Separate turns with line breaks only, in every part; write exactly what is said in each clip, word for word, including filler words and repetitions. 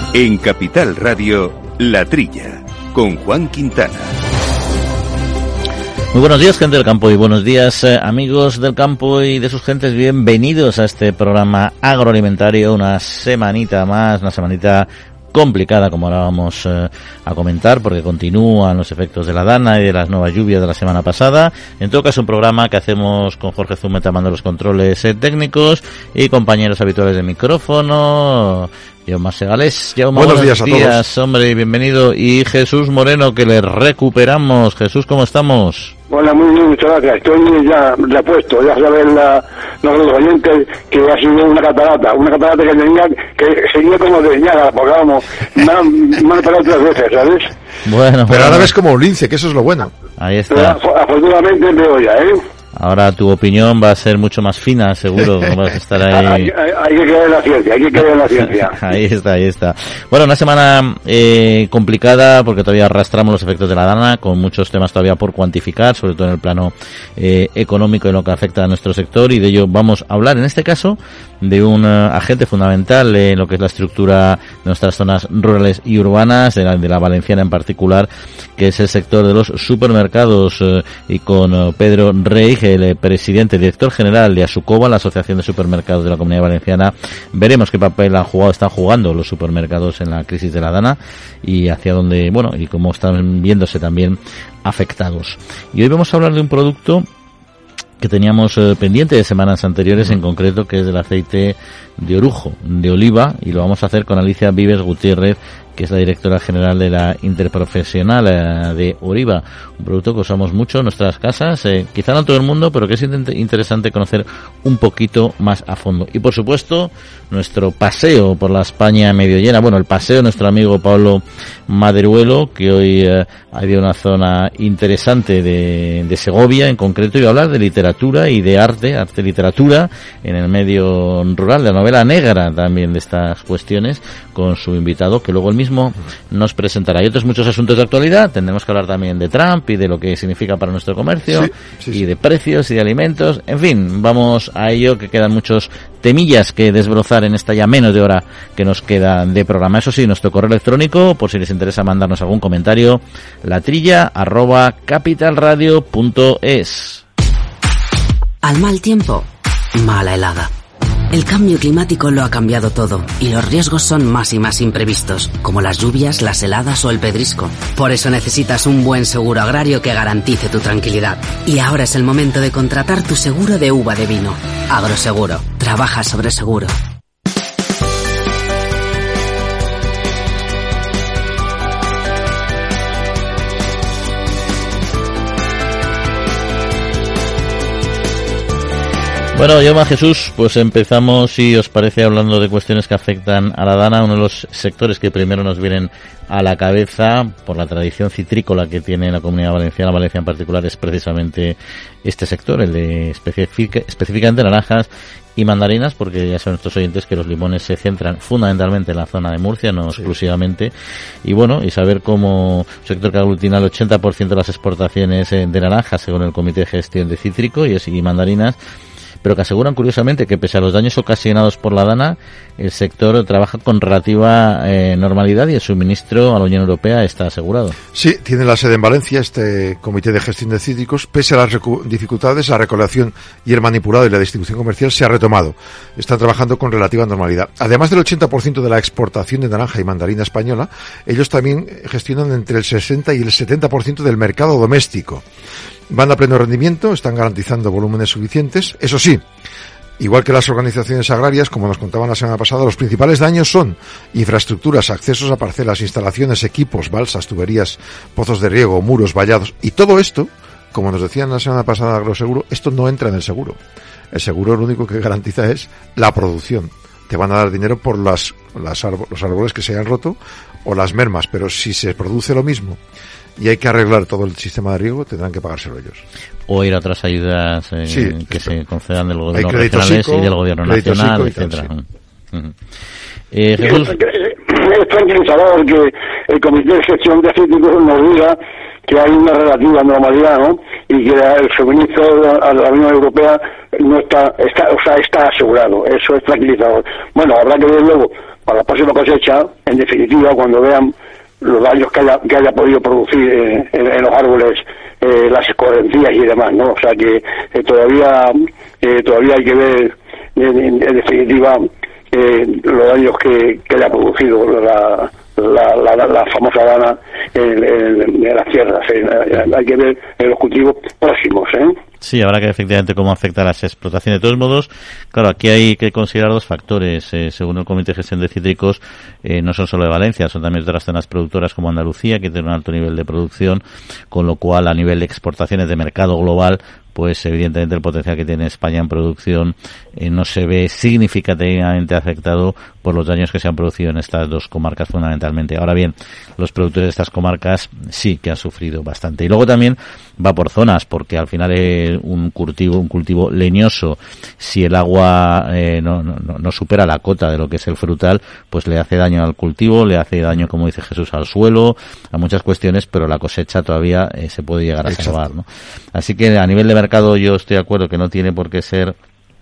En Capital Radio, La Trilla, con Juan Quintana.
Muy buenos días, gente del campo, y buenos días, eh, amigos del campo y de sus gentes. Bienvenidos a este programa agroalimentario, una semanita más, una semanita complicada, como ahora vamos eh, a comentar, porque continúan los efectos de la dana y de las nuevas lluvias de la semana pasada. En todo caso, un programa que hacemos con Jorge Zumeta mando los controles eh, técnicos y compañeros habituales de micrófono. Jaume Segales, Jaume,
buenos,
buenos
días a
días,
todos.
Hombre, y bienvenido. Y Jesús Moreno, que le recuperamos. Jesús, ¿cómo estamos?
Hola, muy bien, muchas gracias. Estoy ya repuesto, ya saben la, los oyentes que ha sido una catarata, una catarata que tenía, que seguía como desviada, porque vamos, me han, me han parado tres veces, ¿sabes?
Bueno,
pero
bueno.
ahora ves como un lince, que eso es lo bueno.
Ahí está.
Pero, afortunadamente veo ya, ¿eh?
Ahora tu opinión va a ser mucho más fina, seguro. Vas a estar ahí.
Hay, hay, hay que creer en la ciencia, hay que creer en la ciencia.
Ahí está, ahí está. Bueno, una semana eh, complicada porque todavía arrastramos los efectos de la dana, con muchos temas todavía por cuantificar, sobre todo en el plano eh, económico y en lo que afecta a nuestro sector, y de ello vamos a hablar en este caso de un uh, agente fundamental en lo que es la estructura de nuestras zonas rurales y urbanas, de la, de la valenciana en particular, que es el sector de los supermercados, uh, y con uh, Pedro Rey, el presidente, director general de Asucoba, la Asociación de Supermercados de la Comunidad Valenciana. Veremos qué papel han jugado, están jugando los supermercados en la crisis de la dana y hacia dónde, bueno, y cómo están viéndose también afectados. Y hoy vamos a hablar de un producto que teníamos eh, pendiente de semanas anteriores, en concreto, que es del aceite de orujo, de oliva, y lo vamos a hacer con Alicia Vives Gutiérrez, que es la directora general de la Interprofesional eh, de Oriva, un producto que usamos mucho en nuestras casas, eh, quizá no en todo el mundo, pero que es int- interesante conocer un poquito más a fondo. Y por supuesto, nuestro paseo por la España medio llena, bueno, el paseo de nuestro amigo Pablo Maderuelo, que hoy eh, ha habido una zona interesante de, de Segovia en concreto, y va a hablar de literatura y de arte, arte y literatura en el medio rural, de la novela negra también, de estas cuestiones, con su invitado, que luego el mismo nos presentará. Y otros muchos asuntos de actualidad. Tendremos que hablar también de Trump y de lo que significa para nuestro comercio, sí, sí, y sí. de precios y de alimentos. En fin, vamos a ello, que quedan muchos temillas que desbrozar en esta ya menos de hora que nos queda de programa. Eso sí, nuestro correo electrónico, por si les interesa mandarnos algún comentario, latrilla arroba capitalradio punto es.
Al mal tiempo, mala helada. El cambio climático lo ha cambiado todo y los riesgos son más y más imprevistos, como las lluvias, las heladas o el pedrisco. Por eso necesitas un buen seguro agrario que garantice tu tranquilidad. Y ahora es el momento de contratar tu seguro de uva de vino. Agroseguro. Trabaja sobre seguro.
Bueno, Jaume, Jesús, pues empezamos, si os parece, hablando de cuestiones que afectan a la dana, uno de los sectores que primero nos vienen a la cabeza por la tradición citrícola que tiene la Comunidad Valenciana, Valencia en particular, es precisamente este sector, el de especific- específicamente naranjas y mandarinas, porque ya saben nuestros oyentes que los limones se centran fundamentalmente en la zona de Murcia, no sí. exclusivamente, y bueno, y saber cómo un sector que aglutina el ochenta por ciento de las exportaciones de naranjas, según el Comité de Gestión de Cítrico y, y mandarinas, pero que aseguran curiosamente que pese a los daños ocasionados por la dana, el sector trabaja con relativa eh, normalidad y el suministro a la Unión Europea está asegurado.
Sí, tiene la sede en Valencia este Comité de Gestión de Cítricos. Pese a las recu- dificultades, la recolección y el manipulado y la distribución comercial se ha retomado. Están trabajando con relativa normalidad. Además del ochenta por ciento de la exportación de naranja y mandarina española, ellos también gestionan entre el sesenta y el setenta por ciento del mercado doméstico. Van a pleno rendimiento, están garantizando volúmenes suficientes. Eso sí, igual que las organizaciones agrarias, como nos contaban la semana pasada, los principales daños son infraestructuras, accesos a parcelas, instalaciones, equipos, balsas, tuberías, pozos de riego, muros, vallados. Y todo esto, como nos decían la semana pasada Agroseguro, esto no entra en el seguro. El seguro lo único que garantiza es la producción. Te van a dar dinero por las, las árboles, los árboles que se hayan roto o las mermas, pero si se produce lo mismo y hay que arreglar todo el sistema de riego, tendrán que pagárselo ellos.
O ir a otras ayudas eh,
sí,
que
esto.
se concedan del gobierno regionales y del gobierno nacional, etcétera. Sí. Uh-huh. Eh, Jesús.
Es, es tranquilizador que el Comité de Gestión de Cítricos nos diga que hay una relativa normalidad, ¿no? Y que el suministro a la Unión Europea no está, está, o sea, está asegurado. Eso es tranquilizador. Bueno, habrá que ver luego para la próxima cosecha, en definitiva, cuando vean los daños que haya, que haya podido producir eh, en, en los árboles, eh, las escorrentías y demás, ¿no? O sea que eh, todavía eh, todavía hay que ver, en, en, en definitiva, eh, los daños que, que haya producido la La, la, la, la famosa dana en, en, en las tierras. ¿eh? Hay que ver en los cultivos próximos. ¿eh?
Sí, habrá que ver efectivamente cómo afecta a las explotaciones. De todos modos, claro, aquí hay que considerar dos factores. Eh, según el Comité de Gestión de Cítricos, eh, no son solo de Valencia, son también de otras zonas productoras como Andalucía, que tiene un alto nivel de producción, con lo cual a nivel de exportaciones de mercado global, pues evidentemente el potencial que tiene España en producción eh, no se ve significativamente afectado por los daños que se han producido en estas dos comarcas fundamentalmente. Ahora bien, los productores de estas comarcas sí que han sufrido bastante. Y luego también va por zonas, porque al final eh, un cultivo un cultivo leñoso, si el agua eh, no, no, no supera la cota de lo que es el frutal, pues le hace daño al cultivo, le hace daño, como dice Jesús, al suelo, a muchas cuestiones, pero la cosecha todavía eh, se puede llegar a salvar, ¿no? Así que a nivel de mercado yo estoy de acuerdo que no tiene por qué ser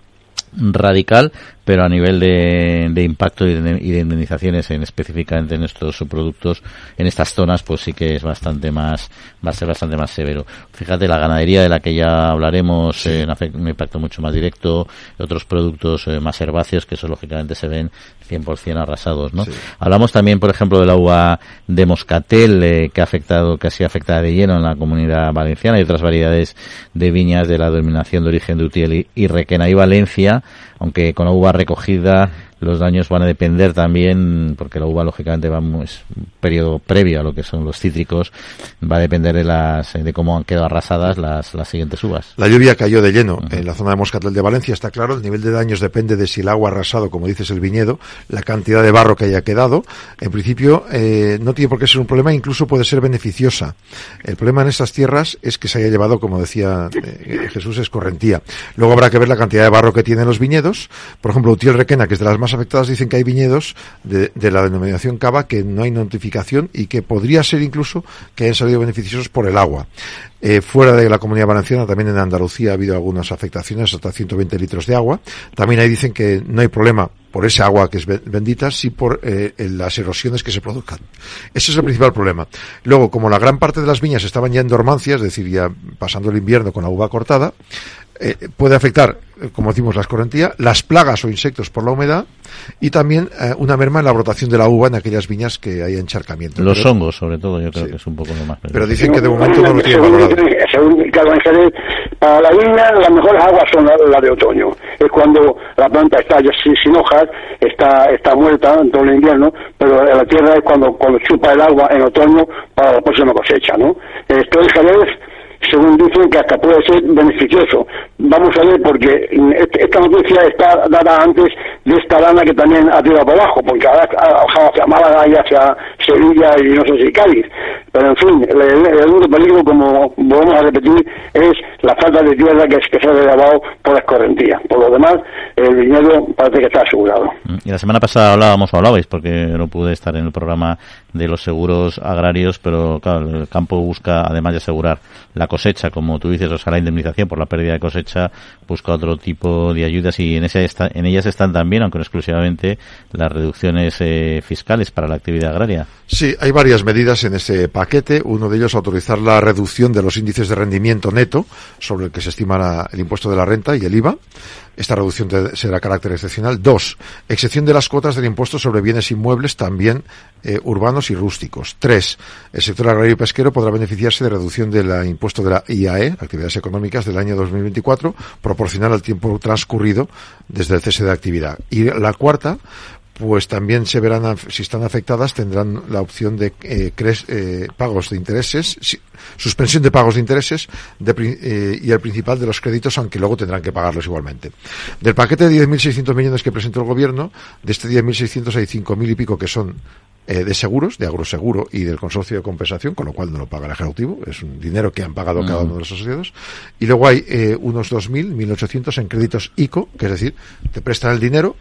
radical, pero a nivel de, de impacto y de, y de indemnizaciones en, específicamente en estos subproductos, en estas zonas, pues sí que es bastante más, va a ser bastante más severo. Fíjate, la ganadería de la que ya hablaremos, sí. eh, un impacto mucho más directo, otros productos eh, más herbáceos que eso lógicamente se ven cien por ciento arrasados, ¿no? Sí. Hablamos también, por ejemplo, de la uva de Moscatel, eh, que ha afectado, que ha sido afectada de lleno en la Comunidad Valenciana y otras variedades de viñas de la denominación de origen de Utiel y, y Requena y Valencia, aunque con la uva recogida los daños van a depender también, porque la uva lógicamente va un periodo previo a lo que son los cítricos, va a depender de las de cómo han quedado arrasadas las, las siguientes uvas.
La lluvia cayó de lleno uh-huh. en la zona de Moscatel de Valencia, está claro. El nivel de daños depende de si el agua ha arrasado, como dices, el viñedo, la cantidad de barro que haya quedado. En principio eh, no tiene por qué ser un problema, incluso puede ser beneficiosa. El problema en estas tierras es que se haya llevado, como decía eh, Jesús, escorrentía. Luego habrá que ver la cantidad de barro que tienen los viñedos. Por ejemplo, Utiel Requena, que es de las más afectadas, dicen que hay viñedos de, de la denominación cava que no hay notificación y que podría ser incluso que hayan salido beneficiosos por el agua. Eh, fuera de la Comunidad Valenciana, también en Andalucía ha habido algunas afectaciones, hasta ciento veinte litros de agua. También ahí dicen que no hay problema por esa agua que es bendita, sí por eh, las erosiones que se produzcan. Ese es el principal problema. Luego, como la gran parte de las viñas estaban ya en dormancia, es decir, ya pasando el invierno con la uva cortada, eh, puede afectar, como decimos, la escorrentía, las plagas o insectos por la humedad y también eh, una merma en la brotación de la uva en aquellas viñas que hay encharcamiento.
Los
pero,
hongos, sobre todo, yo creo
sí.
que es un poco lo más.
Pero dicen que de momento no lo tienen valorado.
Según Carlos Ángeles, para la viña las mejores aguas son las la de otoño. Es cuando la planta está ya sin, sin hojas, está está muerta en todo el invierno, pero la tierra es cuando cuando chupa el agua en otoño para la próxima cosecha, ¿no? Esto en Jerez, según dicen, que hasta puede ser beneficioso. Vamos a ver, porque esta noticia está dada antes de esta lana que también ha tirado para abajo, porque ahora ha bajado hacia Málaga y hacia Sevilla y no sé si Cádiz. Pero en fin, el, el único peligro, como volvemos a repetir, es la falta de tierra que, que se ha derivado por la escorrentía. Por lo demás, el viñedo parece que está asegurado.
Y la semana pasada hablábamos, o hablabais, porque no pude estar en el programa de los seguros agrarios, pero claro, el campo busca, además de asegurar la cosecha, como tú dices, o sea, la indemnización por la pérdida de cosecha, busca otro tipo de ayudas y en, esa está, en ellas están también, aunque no exclusivamente, las reducciones eh, fiscales para la actividad agraria.
Sí, hay varias medidas en ese paquete. Uno de ellos, autorizar la reducción de los índices de rendimiento neto sobre el que se estima la, el impuesto de la renta y el I V A. Esta reducción de, será carácter excepcional. Dos, excepción de las cuotas del impuesto sobre bienes inmuebles, también eh, urbanos y rústicos. Tres, el sector agrario y pesquero podrá beneficiarse de reducción del impuesto de la I A E, actividades económicas, del año dos mil veinticuatro, proporcional al tiempo transcurrido desde el cese de actividad. Y la cuarta, pues también se verán, si están afectadas, tendrán la opción de eh, cres, eh, pagos de intereses, si, suspensión de pagos de intereses de, eh, y el principal de los créditos, aunque luego tendrán que pagarlos igualmente. Del paquete de diez mil seiscientos millones que presentó el gobierno, de este diez mil seiscientos hay cinco mil y pico que son eh, de seguros, de agroseguro y del consorcio de compensación, con lo cual no lo paga el Ejecutivo, es un dinero que han pagado cada uno de los asociados. Y luego hay eh, unos dos mil, mil ochocientos en créditos I C O, que es decir, te prestan el dinero,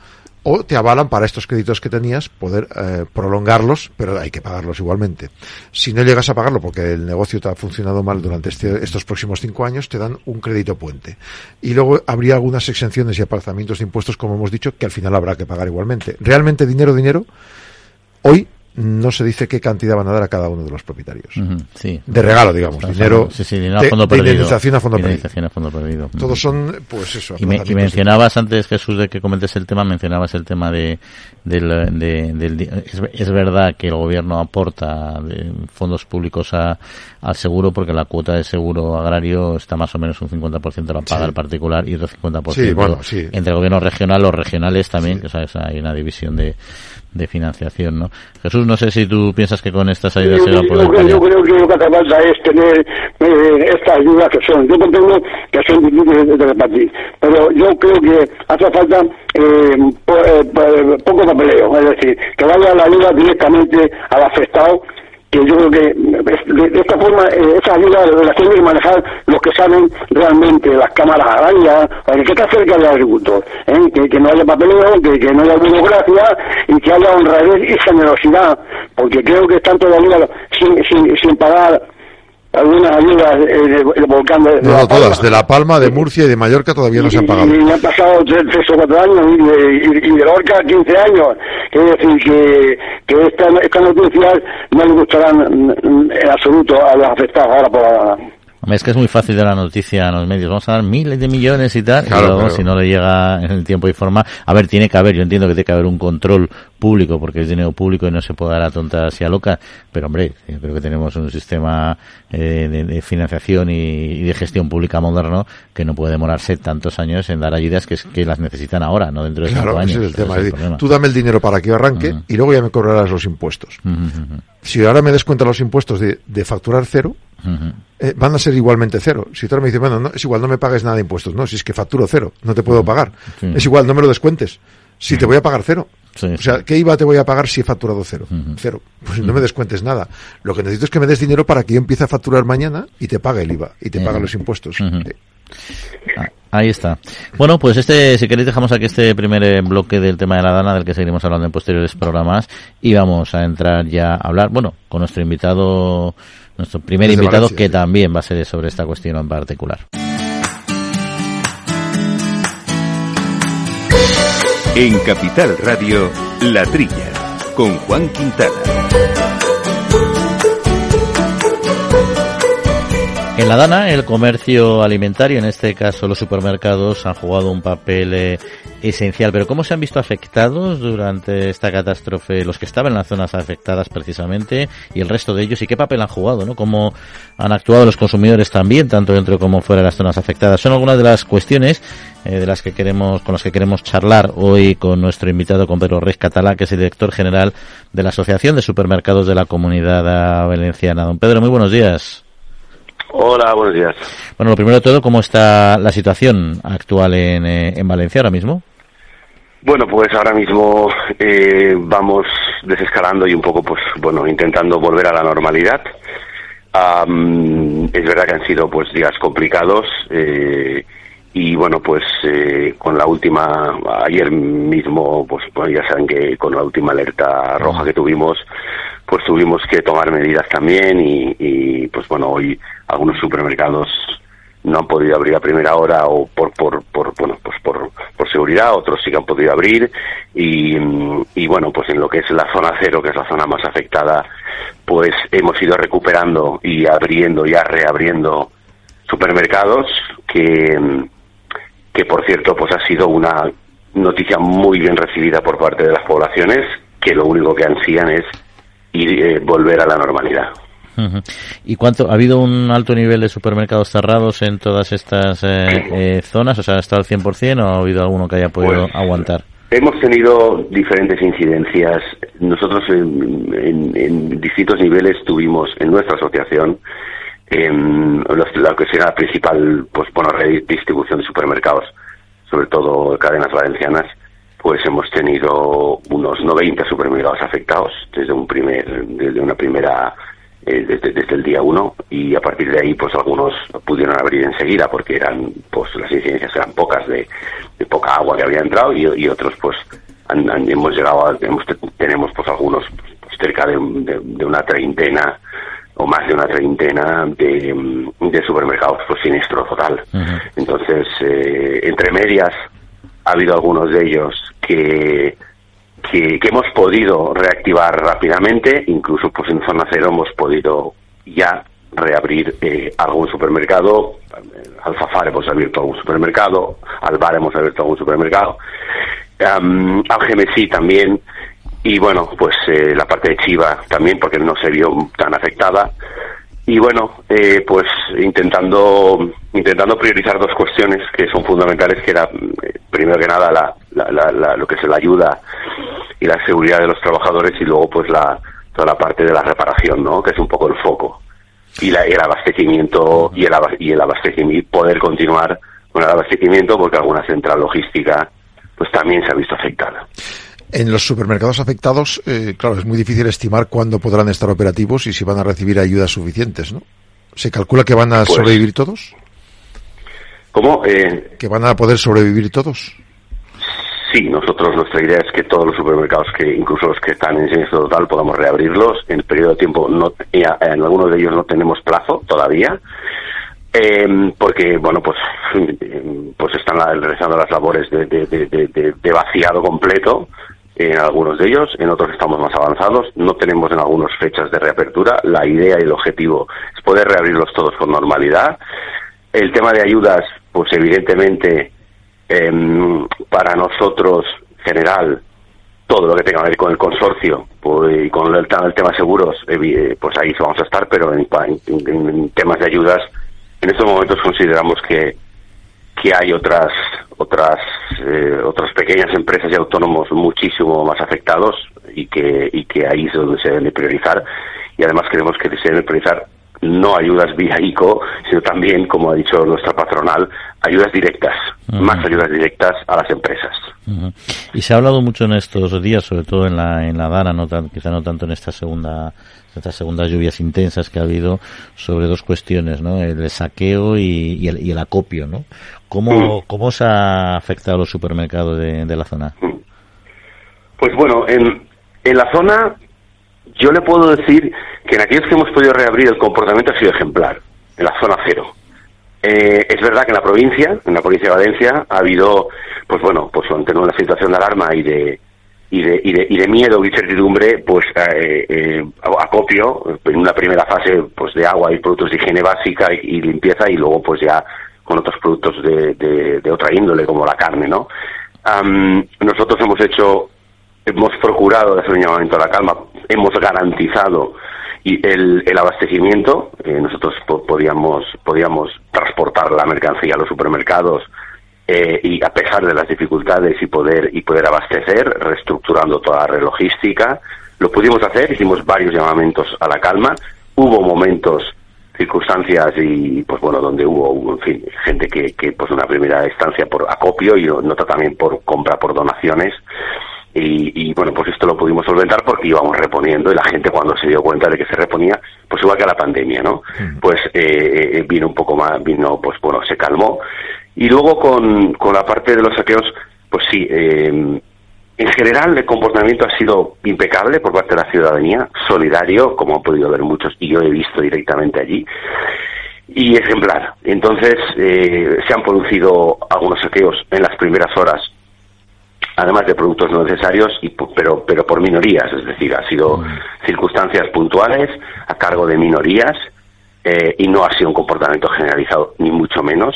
o te avalan para estos créditos que tenías poder eh, prolongarlos, pero hay que pagarlos igualmente. Si no llegas a pagarlo porque el negocio te ha funcionado mal durante este, estos próximos cinco años, te dan un crédito puente. Y luego habría algunas exenciones y apartamientos de impuestos, como hemos dicho, que al final habrá que pagar igualmente. Realmente dinero, dinero, hoy no se dice qué cantidad van a dar a cada uno de los propietarios. Uh-huh, sí. De regalo, digamos. Estamos dinero,
hablando, sí, sí, dinero a fondo de, perdido. De
indemnización a fondo
indemnización perdido. A fondo perdido.
Todos son, pues eso.
Y, me, y mencionabas antes, Jesús, de que comentes el tema, mencionabas el tema de, del, de, del, es, es verdad que el gobierno aporta de fondos públicos a, al seguro, porque la cuota de seguro agrario está más o menos un cincuenta por ciento la paga sí. el particular y otro cincuenta por ciento
sí, bueno, sí.
entre el gobierno regional, los regionales también, sí. que sabes, hay una división de, de financiación, ¿no? Jesús, no sé si tú piensas que con estas ayudas se va a poder
yo, yo, yo creo que lo que hace falta es tener eh, estas ayudas que son, yo comprendo que son difíciles de repartir, pero yo creo que hace falta eh, po, eh, poco papeleo, es decir, que vaya la ayuda directamente al afectado, que yo creo que de, de esta forma eh, esa ayuda la tienen que manejar los que saben realmente, las cámaras agrarias, que está cerca del agricultor, ¿eh? que, que no haya papeleo, que, que no haya burocracia y que haya honradez y generosidad, porque creo que están todavía sin, sin, sin pagar algunas ayudas eh, de, de volcán de, de
no,
La
todas, de La Palma, de Murcia y de Mallorca todavía
y,
no se han pagado.
Y, y me han pasado tres, tres o cuatro años y de, y, y de Lorca quince años. Es decir, que, que estas esta noticias no les gustarán en absoluto a los afectados ahora por la...
Es que es muy fácil de la noticia en los medios. Vamos a dar miles de millones y tal,
claro,
y luego
pero...
si no le llega en el tiempo y forma... A ver, tiene que haber, yo entiendo que tiene que haber un control público, porque es dinero público y no se puede dar a tontas y a locas, pero hombre, yo creo que tenemos un sistema eh, de, de financiación y, y de gestión pública moderno que no puede demorarse tantos años en dar ayudas que, que las necesitan ahora, no dentro de
claro,
cinco años.
Ese es el tema.
Es el
es decir, tú dame el dinero para que yo arranque uh-huh. y luego ya me cobrarás los impuestos. Uh-huh, uh-huh. Si ahora me descuenta los impuestos de, de facturar cero, uh-huh. eh, van a ser igualmente cero. Si tú ahora me dices, bueno, no, es igual, no me pagues nada de impuestos. No, si es que facturo cero, no te puedo pagar. Sí. Es igual, no me lo descuentes. Si te voy a pagar cero. Sí, o sea, ¿qué I V A te voy a pagar si he facturado cero? Uh-huh. Cero. Pues no me descuentes nada. Lo que necesito es que me des dinero para que yo empiece a facturar mañana y te pague el I V A y te uh-huh. pague los impuestos. Uh-huh. Sí.
Ah, ahí está. Bueno, pues este, si queréis, dejamos aquí este primer bloque del tema de la Dana, del que seguiremos hablando en posteriores programas, y vamos a entrar ya a hablar, bueno, con nuestro invitado, nuestro primer Desde invitado, Valencia, que sí. también va a ser sobre esta cuestión en particular.
En Capital Radio, La Trilla, con Juan Quintana.
En la Dana, el comercio alimentario, en este caso los supermercados, han jugado un papel eh, esencial. Pero ¿cómo se han visto afectados durante esta catástrofe los que estaban en las zonas afectadas precisamente y el resto de ellos? ¿Y qué papel han jugado, no? ¿Cómo han actuado los consumidores también, tanto dentro como fuera de las zonas afectadas? Son algunas de las cuestiones eh, de las que queremos, con las que queremos charlar hoy con nuestro invitado, con Pedro Reis Catalá, que es el director general de la Asociación de Supermercados de la Comunidad Valenciana. Don Pedro, muy buenos días.
Hola, buenos días.
Bueno, lo primero de todo, ¿cómo está la situación actual en, eh, en Valencia ahora mismo?
Bueno, pues ahora mismo eh, vamos desescalando y un poco, pues bueno, intentando volver a la normalidad. Um, es verdad que han sido pues días complicados eh, y bueno, pues eh, con la última, ayer mismo, pues, pues ya saben que con la última alerta roja que tuvimos, pues tuvimos que tomar medidas también y, y pues bueno, hoy algunos supermercados no han podido abrir a primera hora o por por por bueno pues por por seguridad, otros sí que han podido abrir y y bueno, pues en lo que es la zona cero, que es la zona más afectada, pues hemos ido recuperando y abriendo, ya reabriendo supermercados que que por cierto pues ha sido una noticia muy bien recibida por parte de las poblaciones, que lo único que ansían es ir eh, volver a la normalidad.
Uh-huh. ¿Y cuánto ha habido un alto nivel de supermercados cerrados en todas estas eh, eh, zonas? O sea, ¿ha estado al cien por ciento o ha habido alguno que haya podido pues, aguantar?
Hemos tenido diferentes incidencias. Nosotros en, en, en distintos niveles tuvimos en nuestra asociación en lo que será la principal pues bueno red de distribución de supermercados, sobre todo cadenas valencianas. Pues hemos tenido unos noventa supermercados afectados desde un primer desde una primera eh, desde, desde el día uno, y a partir de ahí pues algunos pudieron abrir enseguida porque eran pues las incidencias eran pocas de, de poca agua que había entrado y, y otros pues han, han, hemos llegado a, hemos, tenemos pues algunos pues, cerca de, de, de una treintena o más de una treintena de, de supermercados pues siniestro total. Uh-huh. Entonces, eh, entre medias ha habido algunos de ellos que, que que hemos podido reactivar rápidamente, incluso pues en zona cero hemos podido ya reabrir eh, algún supermercado. Alfafar hemos abierto algún supermercado, Alvar hemos abierto algún supermercado, um, Algemesí también, y bueno, pues eh, la parte de Chiva también, porque no se vio tan afectada. Y bueno, eh, pues intentando intentando priorizar dos cuestiones que son fundamentales, que era, eh, primero que nada, la, la, la, la, lo que es la ayuda y la seguridad de los trabajadores, y luego pues la toda la parte de la reparación, ¿no?, que es un poco el foco. Y la, el abastecimiento y el, y el abastecimiento, poder continuar con el abastecimiento, porque alguna central logística pues también se ha visto afectada.
En los supermercados afectados, eh, claro, es muy difícil estimar cuándo podrán estar operativos y si van a recibir ayudas suficientes, ¿no? ¿Se calcula que van a pues, sobrevivir todos?
¿Cómo? Eh,
¿Que van a poder sobrevivir todos?
Sí, nosotros, nuestra idea es que todos los supermercados, que incluso los que están en siniestro total, podamos reabrirlos en el periodo de tiempo. No, en algunos de ellos no tenemos plazo todavía, eh, porque bueno, pues pues están realizando las labores de, de, de, de, de vaciado completo en algunos de ellos. En otros estamos más avanzados, no tenemos en algunos fechas de reapertura. La idea y el objetivo es poder reabrirlos todos con normalidad. El tema de ayudas, pues evidentemente, Eh, para nosotros, general, todo lo que tenga que ver con el consorcio pues, y con el, el tema de seguros, eh, pues ahí vamos a estar, pero en, en, en temas de ayudas, en estos momentos consideramos que que hay otras otras eh, otras pequeñas empresas y autónomos muchísimo más afectados, y que y que ahí es donde se deben priorizar, y además creemos que se deben priorizar no ayudas vía I C O, sino también, como ha dicho nuestra patronal, ayudas directas, uh-huh. más ayudas directas a las empresas.
Uh-huh. Y se ha hablado mucho en estos días, sobre todo en la en la Dana, no tan, quizá no tanto en esta segunda estas segundas lluvias intensas que ha habido, sobre dos cuestiones, ¿no? El saqueo y, y, el, y el acopio, ¿no? ¿Cómo, uh-huh. ¿Cómo se ha afectado a los supermercados de, de la zona?
Uh-huh. Pues bueno, en, en la zona, yo le puedo decir que en aquellos que hemos podido reabrir el comportamiento ha sido ejemplar, en la zona cero. Eh, es verdad que en la provincia, en la provincia de Valencia, ha habido, pues bueno, pues ante una situación de alarma y de y de y de, y de miedo y certidumbre, pues eh, eh, acopio en una primera fase, pues de agua y productos de higiene básica y, y limpieza, y luego pues ya con otros productos de, de, de otra índole, como la carne, ¿no? Um, nosotros hemos hecho hemos procurado hacer un llamamiento a la calma, hemos garantizado y el, el abastecimiento. Eh, nosotros po- podíamos podíamos transportar la mercancía a los supermercados, eh, y a pesar de las dificultades y poder y poder abastecer, reestructurando toda la red logística, lo pudimos hacer. Hicimos varios llamamientos a la calma. Hubo momentos, circunstancias y pues bueno, donde hubo, en fin, gente que, que pues una primera instancia por acopio y otra también por compra por donaciones. Y, y bueno, pues esto lo pudimos solventar porque íbamos reponiendo, y la gente, cuando se dio cuenta de que se reponía, pues igual que a la pandemia, ¿no? Mm. Pues eh, vino un poco más, vino, pues bueno, se calmó. Y luego con, con la parte de los saqueos, pues sí, eh, en general el comportamiento ha sido impecable por parte de la ciudadanía, solidario, como han podido ver muchos, y yo he visto directamente allí, y ejemplar. Entonces, eh, se han producido algunos saqueos en las primeras horas, además de productos no necesarios, y pero pero por minorías, es decir, ha sido circunstancias puntuales a cargo de minorías, eh, y no ha sido un comportamiento generalizado, ni mucho menos.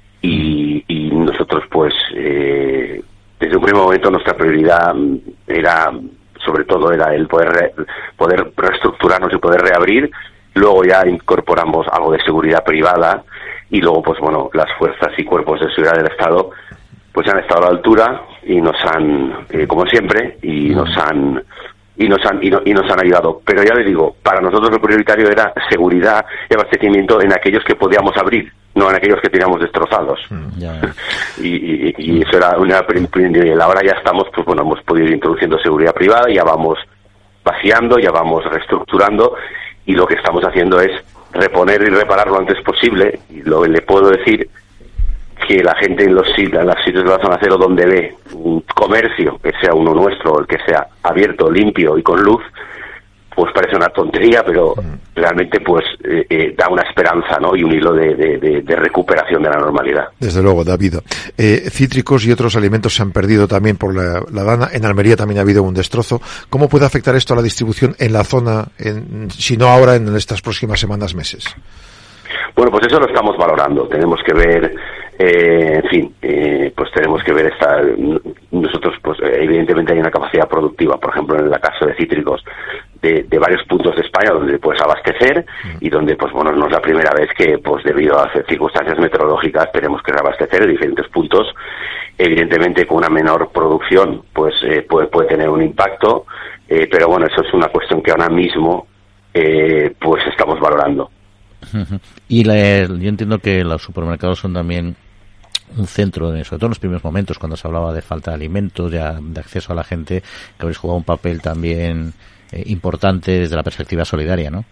Y, y nosotros, pues, eh, desde un primer momento nuestra prioridad era, sobre todo, era el poder re, poder reestructurarnos y poder reabrir. Luego ya incorporamos algo de seguridad privada, y luego, pues bueno, las fuerzas y cuerpos de seguridad del Estado pues han estado a la altura y nos han, eh, como siempre, y nos han y nos han y, no, y nos han ayudado. Pero ya les digo, para nosotros lo prioritario era seguridad y abastecimiento en aquellos que podíamos abrir, no en aquellos que teníamos destrozados. Mm, yeah. y, y, y eso era una prioridad. Ahora ya estamos, pues bueno, hemos podido ir introduciendo seguridad privada, ya vamos vaciando, ya vamos reestructurando, y lo que estamos haciendo es reponer y reparar lo antes posible. Y lo que le puedo decir que la gente en los sitios, en los sitios de la zona cero donde ve un comercio, que sea uno nuestro, el que sea abierto, limpio y con luz, pues parece una tontería, pero mm. realmente pues eh, eh, da una esperanza, ¿no? Y un hilo de, de, de, de recuperación de la normalidad.
Desde luego, David. Eh, cítricos y otros alimentos se han perdido también por la, la Dana. En Almería también ha habido un destrozo. ¿Cómo puede afectar esto a la distribución en la zona, en, si no ahora, en estas próximas semanas, meses?
Bueno, pues eso lo estamos valorando. Tenemos que ver, eh, en fin, eh, pues tenemos que ver esta. Nosotros, pues evidentemente hay una capacidad productiva, por ejemplo, en el caso de cítricos, de, de varios puntos de España donde puedes abastecer y donde, pues bueno, no es la primera vez que, pues debido a circunstancias meteorológicas, tenemos que reabastecer en diferentes puntos. Evidentemente, con una menor producción, pues eh, puede, puede tener un impacto, eh, pero bueno, eso es una cuestión que ahora mismo, eh, pues estamos valorando.
Y la, yo entiendo que los supermercados son también un centro, de, sobre todo en los primeros momentos, cuando se hablaba de falta de alimentos, de, de acceso a la gente, que habréis jugado un papel también eh, importante desde la perspectiva solidaria, ¿no?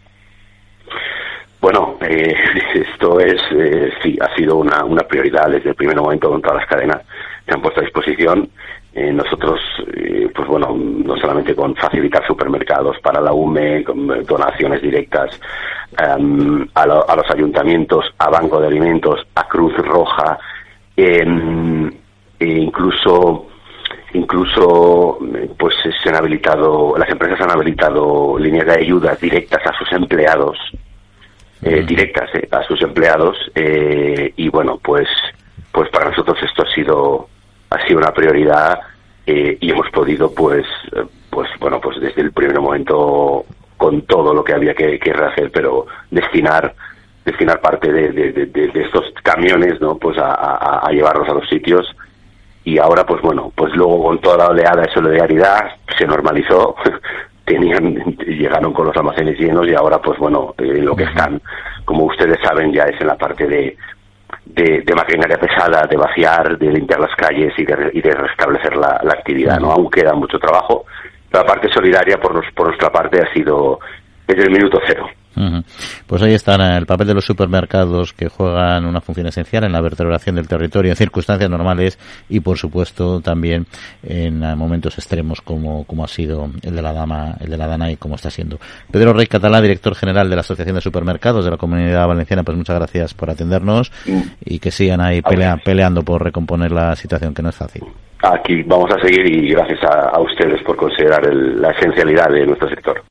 Bueno, eh, esto es, eh, sí, ha sido una, una prioridad desde el primer momento con todas las cadenas que han puesto a disposición. Eh, nosotros, eh, pues bueno, no solamente con facilitar supermercados para la U M E, con donaciones directas um, a, lo, a los ayuntamientos, a Banco de Alimentos, a Cruz Roja, eh, e incluso incluso pues se han habilitado, las empresas han habilitado líneas de ayudas directas a sus empleados, eh, directas eh, a sus empleados, eh, y bueno, pues pues para nosotros esto ha sido ha sido una prioridad, eh, y hemos podido pues pues bueno pues desde el primer momento, con todo lo que había que, que rehacer, pero destinar destinar parte de, de, de, de estos camiones, no pues a, a, a llevarlos a los sitios. Y ahora pues bueno, pues luego con toda la oleada de solidaridad se normalizó, tenían llegaron con los almacenes llenos, y ahora pues bueno, eh, lo que están, como ustedes saben, ya es en la parte de De, de maquinaria pesada, de vaciar, de limpiar las calles y de, y de restablecer la, la actividad, ¿no? Aún queda mucho trabajo. La parte solidaria, por, nos, por nuestra parte, ha sido desde el minuto cero.
Uh-huh. Pues ahí está el papel de los supermercados, que juegan una función esencial en la vertebración del territorio en circunstancias normales y, por supuesto, también en momentos extremos como, como ha sido el de la Dama, el de la Dana y como está siendo. Pedro Rey Catalá, director general de la Asociación de Supermercados de la Comunidad Valenciana, pues muchas gracias por atendernos y que sigan ahí pelea, peleando por recomponer la situación, que no es fácil.
Aquí vamos a seguir, y gracias a, a ustedes por considerar el, la esencialidad de nuestro sector.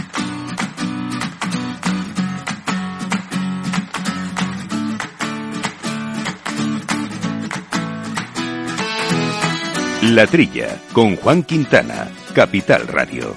La Trilla, con Juan Quintana, Capital Radio.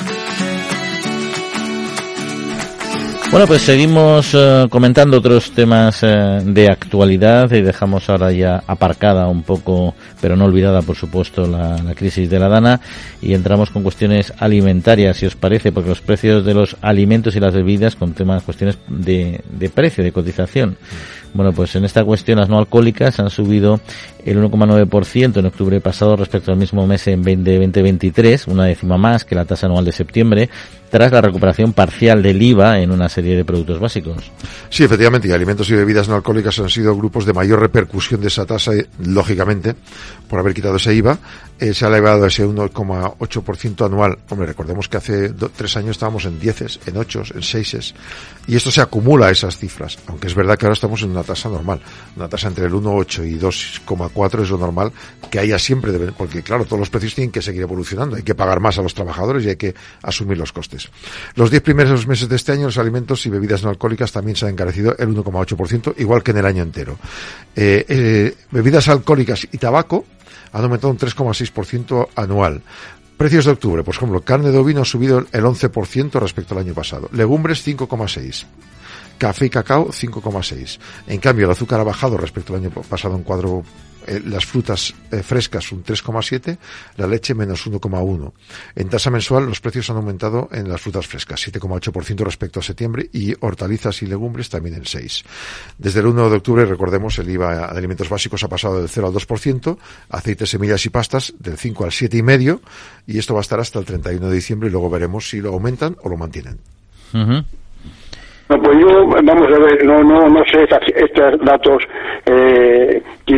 Bueno, pues seguimos uh, comentando otros temas uh, de actualidad, y dejamos ahora ya aparcada un poco, pero no olvidada, por supuesto, la, la crisis de la Dana, y entramos con cuestiones alimentarias, si os parece, porque los precios de los alimentos y las bebidas, con temas, cuestiones de, de precio, de cotización. Bueno, pues en esta cuestión las no alcohólicas han subido el uno coma nueve por ciento en octubre pasado respecto al mismo mes en veinte veintitrés, una décima más que la tasa anual de septiembre, tras la recuperación parcial del I V A en una serie de productos básicos.
Sí, efectivamente, y alimentos y bebidas no alcohólicas han sido grupos de mayor repercusión de esa tasa, lógicamente, por haber quitado ese I V A. Eh, se ha elevado a ese uno coma ocho por ciento anual. Hombre, recordemos que hace do, tres años estábamos en dieces, en ochos, en seises, y esto se acumula a esas cifras, aunque es verdad que ahora estamos en una tasa normal. Una tasa entre el uno coma ocho y dos coma cuatro es lo normal que haya siempre, de, porque claro, todos los precios tienen que seguir evolucionando, hay que pagar más a los trabajadores y hay que asumir los costes. Los diez primeros meses de este año los alimentos y bebidas no alcohólicas también se han encarecido el uno coma ocho por ciento, igual que en el año entero. Eh, eh, bebidas alcohólicas y tabaco han aumentado un tres coma seis por ciento anual. Precios de octubre, por ejemplo, carne de ovino ha subido el once por ciento respecto al año pasado. Legumbres cinco coma seis por ciento. Café y cacao cinco coma seis por ciento. En cambio, el azúcar ha bajado respecto al año pasado en cuadro. Eh, las frutas eh, frescas un tres coma siete, la leche menos uno coma uno. En tasa mensual los precios han aumentado en las frutas frescas, siete coma ocho por ciento respecto a septiembre, y hortalizas y legumbres también en seis. Desde el uno de octubre, recordemos, el I V A de alimentos básicos ha pasado del cero al dos por ciento, aceites, semillas y pastas del cinco al siete coma cinco por ciento, y esto va a estar hasta el treinta y uno de diciembre, y luego veremos si lo aumentan o lo mantienen.
Uh-huh.
No, pues yo, vamos a ver, no no no sé estas, estos datos, eh, quién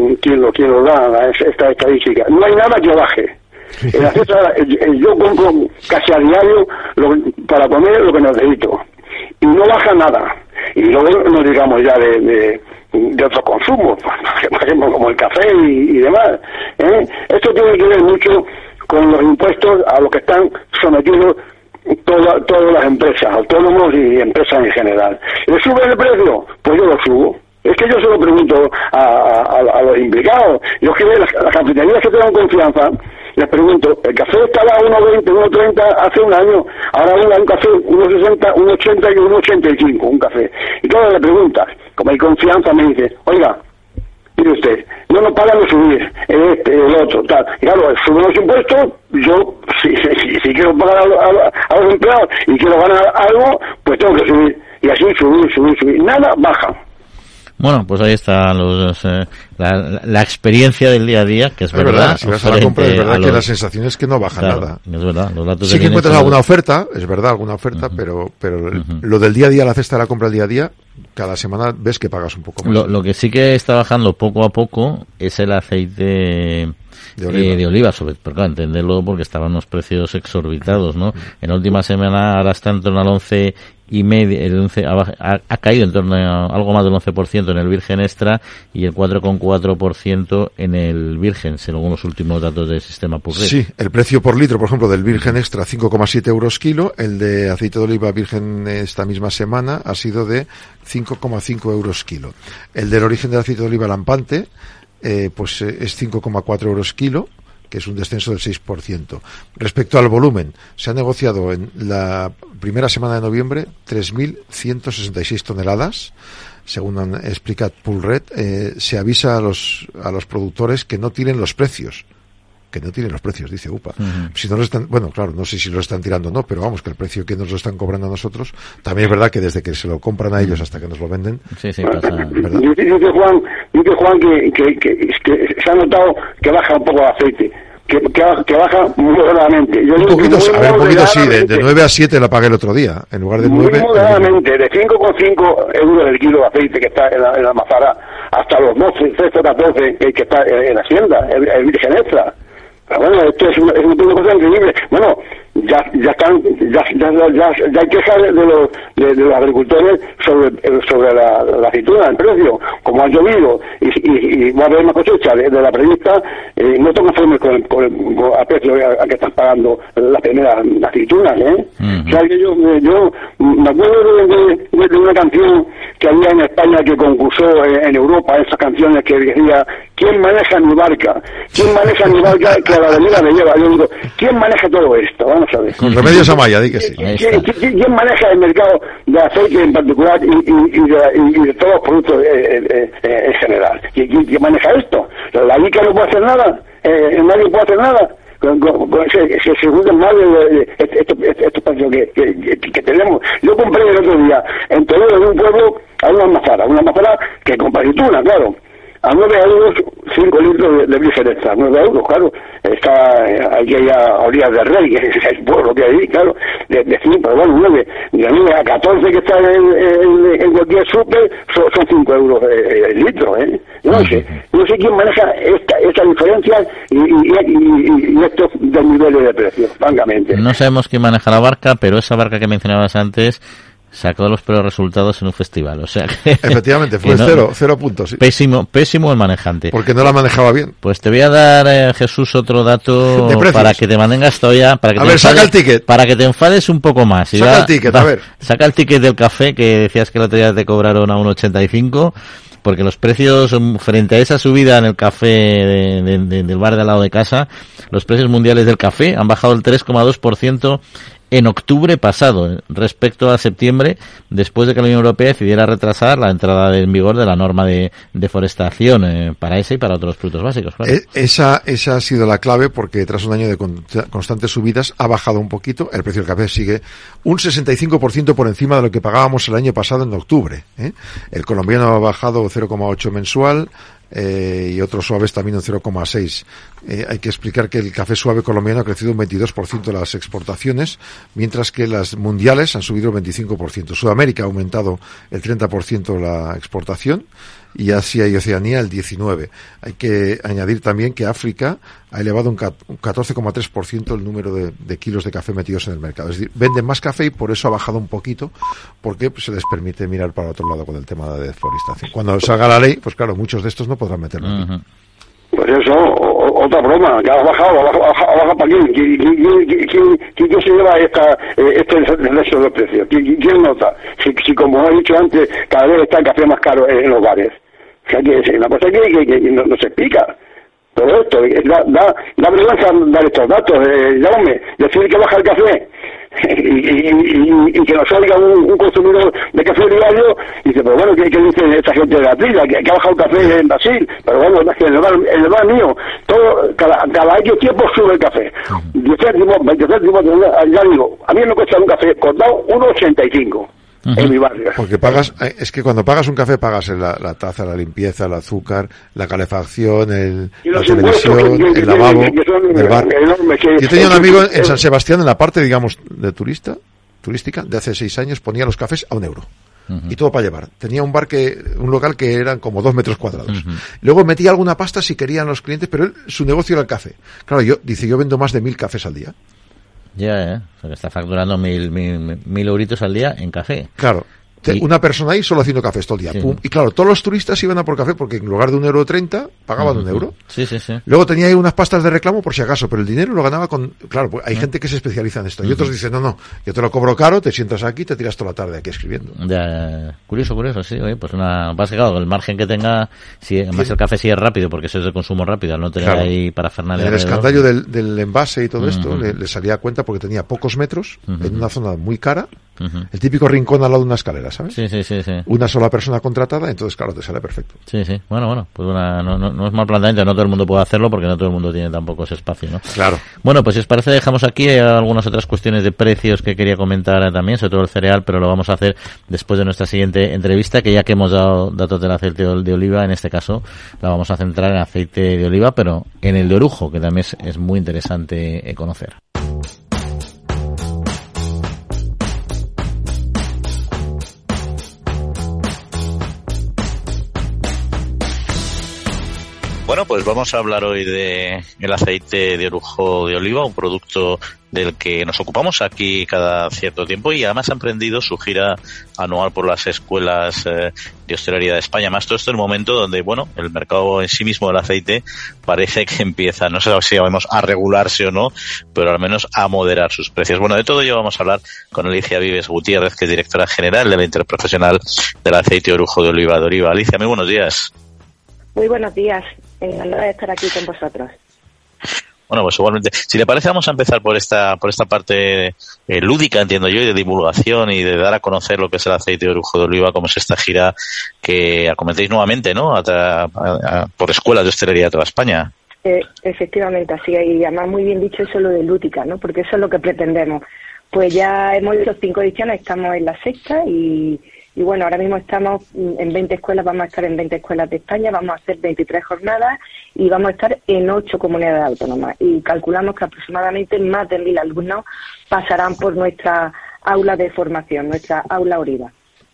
quién lo, quién lo da, esta estadística. No hay nada que baje. El acceso a, yo compro casi a diario lo, para comer lo que necesito. Y no baja nada. Y luego no digamos ya de, de, de otros consumos, por ejemplo, como el café y, y demás. ¿eh? Esto tiene que ver mucho con los impuestos a los que están sometidos toda, todas las empresas, autónomos y empresas en general. ¿Le sube el precio? Pues yo lo subo. Es que yo se lo pregunto a, a, a los implicados. Yo que las, las cafeterías que tengan confianza, les pregunto, el café estaba a uno veinte, uno treinta hace un año, ahora hay un café uno sesenta, uno ochenta y uno ochenta y cinco, un café. Y todas le preguntas, como hay confianza, me dice, oiga, mire usted, no nos pagan de subir, este, el otro, tal. Y claro, suben los impuestos, yo, si, si, si quiero pagar a, a, a los empleados y quiero ganar algo, pues tengo que subir. Y así subir, subir, subir. Nada baja.
Bueno, pues ahí está los, eh, la, la experiencia del día a día, que es,
es
verdad.
verdad si vas a la compra, es verdad
que
los... la sensación es que no baja
claro,
nada.
Es verdad, los datos
sí que encuentras alguna
los...
oferta, es verdad, alguna oferta, uh-huh. pero pero uh-huh. lo del día a día, la cesta de la compra del día a día, cada semana ves que pagas un poco más.
Lo, lo que sí que está bajando poco a poco es el aceite de oliva, eh, de oliva sobre, pero claro, entenderlo porque estaban unos precios exorbitados, ¿no? Uh-huh. En la última semana ahora está en torno al once y medio, el once ha, ha, ha caído en torno a algo más del once por ciento en el virgen extra y el cuatro coma cuatro por ciento en el virgen, según los últimos datos del sistema Purred.
Sí, el precio por litro, por ejemplo, del virgen extra cinco coma siete euros kilo, el de aceite de oliva virgen esta misma semana ha sido de cinco coma cinco euros kilo. El del origen del aceite de oliva lampante eh, pues eh, es cinco coma cuatro euros kilo, que es un descenso del seis por ciento. Respecto al volumen, se ha negociado en la primera semana de noviembre tres mil ciento sesenta y seis toneladas. Según explica Purred, eh, se avisa a los a los productores que no tiren los precios. Que no tienen los precios, dice U P A. Uh-huh. Si no lo están, bueno, claro, no sé si lo están tirando o no, pero vamos, que el precio que nos lo están cobrando a nosotros, también es verdad que desde que se lo compran a ellos hasta que nos lo venden.
Sí, sí, pasa.
¿Verdad? Dice Juan, dice Juan que, que, que, que se ha notado que baja un poco el aceite. Que, que, que baja moderadamente. Yo
un poquito,
muy
a ver, un poquito sí, de, de nueve a siete la pagué el otro día, en lugar de
muy
nueve.
Moderadamente, de cinco coma cinco euros el kilo de aceite que está en la, en la Mazara, hasta los doce, trece, catorce que, que está en, en Hacienda, el, el virgen extra. Pero bueno, esto es, un, es un tipo de cosa increíble. Bueno, ya ya están ya ya ya, ya hay quejas de los de, de los agricultores sobre sobre la, la aceituna, el precio, como ha llovido y, y, y va a haber una cosecha de, de la prevista, eh, no están conformes con el, con el, con el precio a, a que están pagando las primeras aceitunas, ¿eh? Uh-huh. O sea, que yo, yo me acuerdo de, de, de una canción que había en España que concursó en, en Europa, esas canciones que decía ¿quién maneja mi barca? ¿Quién maneja mi barca que a la avenida me lleva? Yo digo, ¿quién maneja todo esto? Vamos a ver.
Con Remedios Amaya, di que sí.
¿Quién, ¿quién, ¿Quién maneja el mercado de aceite en particular y, y, y, de, y de todos los productos eh, eh, eh, en general? ¿Quién, ¿Quién maneja esto? ¿La I C A no puede hacer nada? Eh, ¿Nadie puede hacer nada? Se, se, se juzgan mal estos esto precios que, que, que, que tenemos. Yo compré el otro día en Toledo, en un pueblo, a una mazara, una mazara que con aceituna, claro, a nueve euros, cinco litros de, de virgen extra, nueve euros, claro, está aquí a orillas del Rey, que es el pueblo que hay ahí, claro, de, de cinco, pero bueno, nueve, y a mí a catorce que está en, en, en cualquier súper, son, son cinco euros eh, el litro, ¿eh? No sé, no sé quién maneja esta, esta diferencia y, y, y, y estos dos niveles de precios, francamente.
No sabemos quién maneja la barca, pero esa barca que mencionabas antes sacó los peores resultados en un festival, o sea que...
Efectivamente, fue no, cero, cero puntos. Sí.
Pésimo, pésimo el manejante.
Porque no la manejaba bien.
Pues te voy a dar, eh, Jesús, otro dato para que te mantengas todavía... Para que
a
te
ver,
enfades,
saca el ticket.
Para que te enfades un poco más.
Saca
va,
el ticket,
va,
a ver.
Saca el ticket del café, que decías que el otro día te cobraron a uno ochenta y cinco, porque los precios, frente a esa subida en el café de, de, de, del bar de al lado de casa, los precios mundiales del café han bajado el tres coma dos por ciento en octubre pasado, respecto a septiembre, después de que la Unión Europea decidiera retrasar la entrada en vigor de la norma de deforestación eh, para ese y para otros productos básicos. Claro.
Esa, esa ha sido la clave, porque tras un año de constantes subidas ha bajado un poquito, el precio del café sigue un sesenta y cinco por ciento por encima de lo que pagábamos el año pasado en octubre. ¿eh? El colombiano ha bajado cero coma ocho mensual, Eh, y otros suaves también un cero coma seis. Eh, hay que explicar que el café suave colombiano ha crecido un veintidós por ciento las exportaciones, mientras que las mundiales han subido el veinticinco por ciento. Sudamérica ha aumentado el treinta por ciento la exportación y Asia y Oceanía el diecinueve. Hay que añadir también que África ha elevado un catorce coma tres por ciento el número de, de kilos de café metidos en el mercado. Es decir, venden más café y por eso ha bajado un poquito, porque pues, se les permite mirar para otro lado con el tema de la deforestación. Cuando salga la ley, pues claro, muchos de estos no podrán meterlo.
Uh-huh.
Pues eso, o, otra broma, que ha bajado, ha bajado, ha bajado para quién, ¿quién, quién, quién, quién se lleva esta, este resto de precios? ¿Quién, quién nota? Si, si como he dicho antes, cada vez está el café más caro en los bares. O sea, que la cosa es que, que, que no, no se explica. Todo esto, da, da, da vergüenza dar estos datos, eh, llámame, decir que baja el café y, y, y, y que nos oiga un, un consumidor de café diario y dice, pero bueno, ¿qué, qué dice esta gente de la trilla? Que, que ha bajado el café en Brasil, pero bueno, es que en el bar, en el bar mío, todo, cada, cada X tiempo sube el café. diez céntimos, veinte céntimos, ya digo, a mí me cuesta un café cortado uno ochenta y cinco. Uh-huh. En mi barrio.
Porque pagas, es que cuando pagas un café pagas la, la taza, la limpieza, el azúcar, la calefacción, el, la televisión, que, que, el lavabo, que, que son, el bar. Enorme, que, Yo tenía un amigo en, en San Sebastián, en la parte, digamos, de turista, turística, de hace seis años, ponía los cafés a un euro. Uh-huh. Y todo para llevar. Tenía un bar que, un local que eran como dos metros cuadrados. Uh-huh. Luego metía alguna pasta si querían los clientes, pero él, su negocio era el café. Claro, yo, dice, yo vendo más de mil cafés al día.
Ya, ¿eh? O sea, que está facturando mil, mil, mil euritos al día en café.
Claro. Y... Una persona ahí solo haciendo cafés todo el día. Sí. Pum. Y claro, todos los turistas iban a por café porque en lugar de un euro treinta, pagaban uh-huh. un euro.
Sí, sí, sí.
Luego tenía ahí unas pastas de reclamo por si acaso, pero el dinero lo ganaba con... Claro, pues hay uh-huh. gente que se especializa en esto. Y uh-huh. otros dicen, no, no, yo te lo cobro caro, te sientas aquí y te tiras toda la tarde aquí escribiendo.
Ya, ya. Curioso, curioso, sí. Oye, pues una... Pasa que claro, el margen que tenga, si además sí. el café sí es rápido, porque eso es de consumo rápido, al no tener claro. ahí parafernalia.
En el escandallo del, del envase y todo uh-huh. esto, le, le salía a cuenta porque tenía pocos metros, uh-huh. en una zona muy cara, uh-huh. el típico rincón al lado de una escalera, ¿sabes?
Sí, sí, sí, sí.
Una sola persona contratada, entonces claro, te sale perfecto.
Sí, sí. Bueno, bueno, pues una, no, no, no es mal planteamiento, no todo el mundo puede hacerlo porque no todo el mundo tiene tampoco ese espacio, ¿no?
Claro.
Bueno, pues si os parece dejamos aquí algunas otras cuestiones de precios que quería comentar también, sobre todo el cereal, pero lo vamos a hacer después de nuestra siguiente entrevista, que ya que hemos dado datos del aceite de oliva, en este caso la vamos a centrar en aceite de oliva, pero en el de orujo, que también es, es muy interesante conocer. Bueno, pues vamos a hablar hoy de el aceite de orujo de oliva, un producto del que nos ocupamos aquí cada cierto tiempo y además ha emprendido su gira anual por las escuelas eh, de hostelería de España. Más todo esto en un momento donde, bueno, el mercado en sí mismo del aceite parece que empieza, no sé si vamos a regularse o no, pero al menos a moderar sus precios. Bueno, de todo ello vamos a hablar con Alicia Vives Gutiérrez, que es directora general de la Interprofesional del Aceite de Orujo de Oliva de Oliva. Alicia, muy buenos días.
Muy buenos días. Encantada de estar aquí con vosotros.
Bueno, pues igualmente. Si le parece, vamos a empezar por esta por esta parte eh, lúdica, entiendo yo, y de divulgación y de dar a conocer lo que es el aceite de orujo de oliva, como es esta gira que acometéis nuevamente, ¿no? A, a, a, por escuelas de hostelería de toda España.
Eh, efectivamente, así, y además muy bien dicho eso lo de lúdica, ¿no? Porque eso es lo que pretendemos. Pues ya hemos hecho cinco ediciones, estamos en la sexta y... Y bueno, ahora mismo estamos en veinte escuelas, vamos a estar en veinte escuelas de España, vamos a hacer veintitrés jornadas y vamos a estar en ocho comunidades autónomas. Y calculamos que aproximadamente más de mil alumnos pasarán por nuestra aula de formación, nuestra aula Oliva.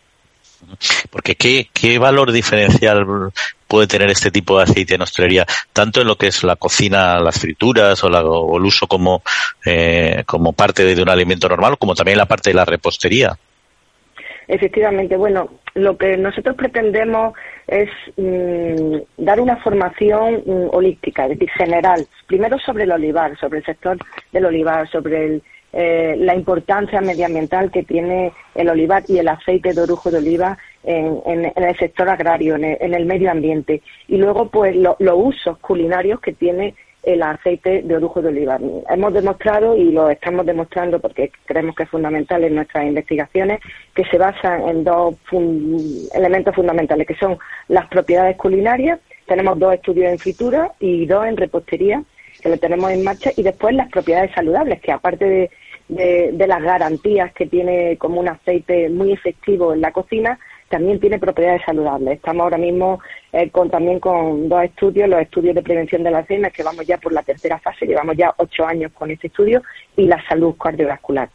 Porque ¿qué, qué valor diferencial puede tener este tipo de aceite en hostelería, tanto en lo que es la cocina, las frituras o, la, o el uso como, eh, como parte de, de un alimento normal, como también la parte de la repostería?
Efectivamente, bueno, lo que nosotros pretendemos es mmm, dar una formación mmm, holística, es decir, general, primero sobre el olivar, sobre el sector del olivar, sobre el, eh, la importancia medioambiental que tiene el olivar y el aceite de orujo de oliva en, en, en el sector agrario, en el, en el medio ambiente, y luego pues lo, los usos culinarios que tiene el aceite de orujo de oliva. Hemos demostrado y lo estamos demostrando porque creemos que es fundamental en nuestras investigaciones, que se basan en dos fun- elementos fundamentales, que son las propiedades culinarias. Tenemos dos estudios en fritura y dos en repostería que lo tenemos en marcha, y después las propiedades saludables, que aparte de, de, de las garantías que tiene como un aceite muy efectivo en la cocina, también tiene propiedades saludables. Estamos ahora mismo eh, con también con dos estudios, los estudios de prevención del Alzheimer, que vamos ya por la tercera fase, llevamos ya ocho años con este estudio, y la salud cardiovascular.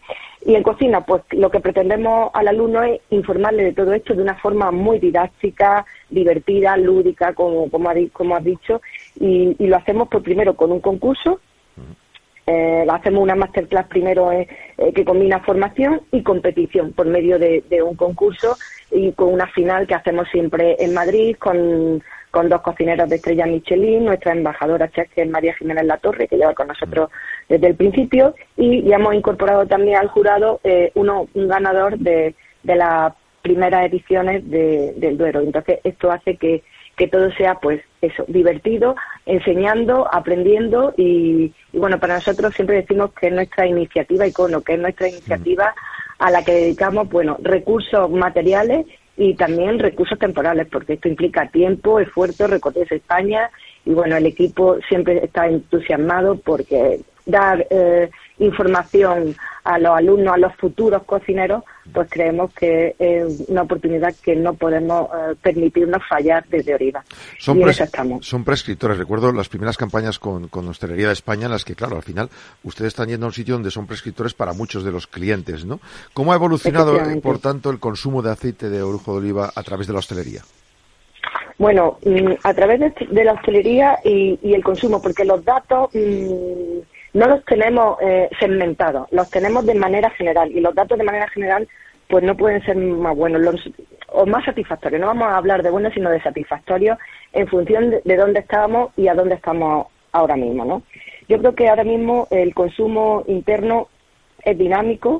Y en cocina, pues lo que pretendemos al alumno es informarle de todo esto de una forma muy didáctica, divertida, lúdica, como como, ha, como has dicho, y, y lo hacemos pues primero con un concurso. Eh, hacemos una masterclass primero eh, eh, que combina formación y competición por medio de, de un concurso y con una final que hacemos siempre en Madrid con, con dos cocineros de estrella Michelin, nuestra embajadora chef que es María Jiménez Latorre, que lleva con nosotros desde el principio, y ya hemos incorporado también al jurado eh, uno un ganador de, de las primeras ediciones de, del Duero. Entonces esto hace que que todo sea, pues, eso, divertido, enseñando, aprendiendo y, y, bueno, para nosotros siempre decimos que es nuestra iniciativa Icono, que es nuestra iniciativa a la que dedicamos, bueno, recursos materiales y también recursos temporales, porque esto implica tiempo, esfuerzo, recorrer España y, bueno, el equipo siempre está entusiasmado porque dar eh, información a los alumnos, a los futuros cocineros, pues creemos que es una oportunidad que no podemos eh, permitirnos fallar desde Oriva.
Son,
y en
pres
eso estamos.
Son prescriptores. Recuerdo las primeras campañas con, con Hostelería de España en las que, claro, al final ustedes están yendo a un sitio donde son prescriptores para muchos de los clientes, ¿no? ¿Cómo ha evolucionado, eh, por tanto, el consumo de aceite de orujo de oliva a través de la hostelería?
Bueno, a través de, de la hostelería y, y el consumo, porque los datos mmm, no los tenemos eh, segmentados, los tenemos de manera general y los datos de manera general pues no pueden ser más buenos los, o más satisfactorios. No vamos a hablar de buenos sino de satisfactorios en función de, de dónde estábamos y a dónde estamos ahora mismo, ¿no? Yo creo que ahora mismo el consumo interno es dinámico,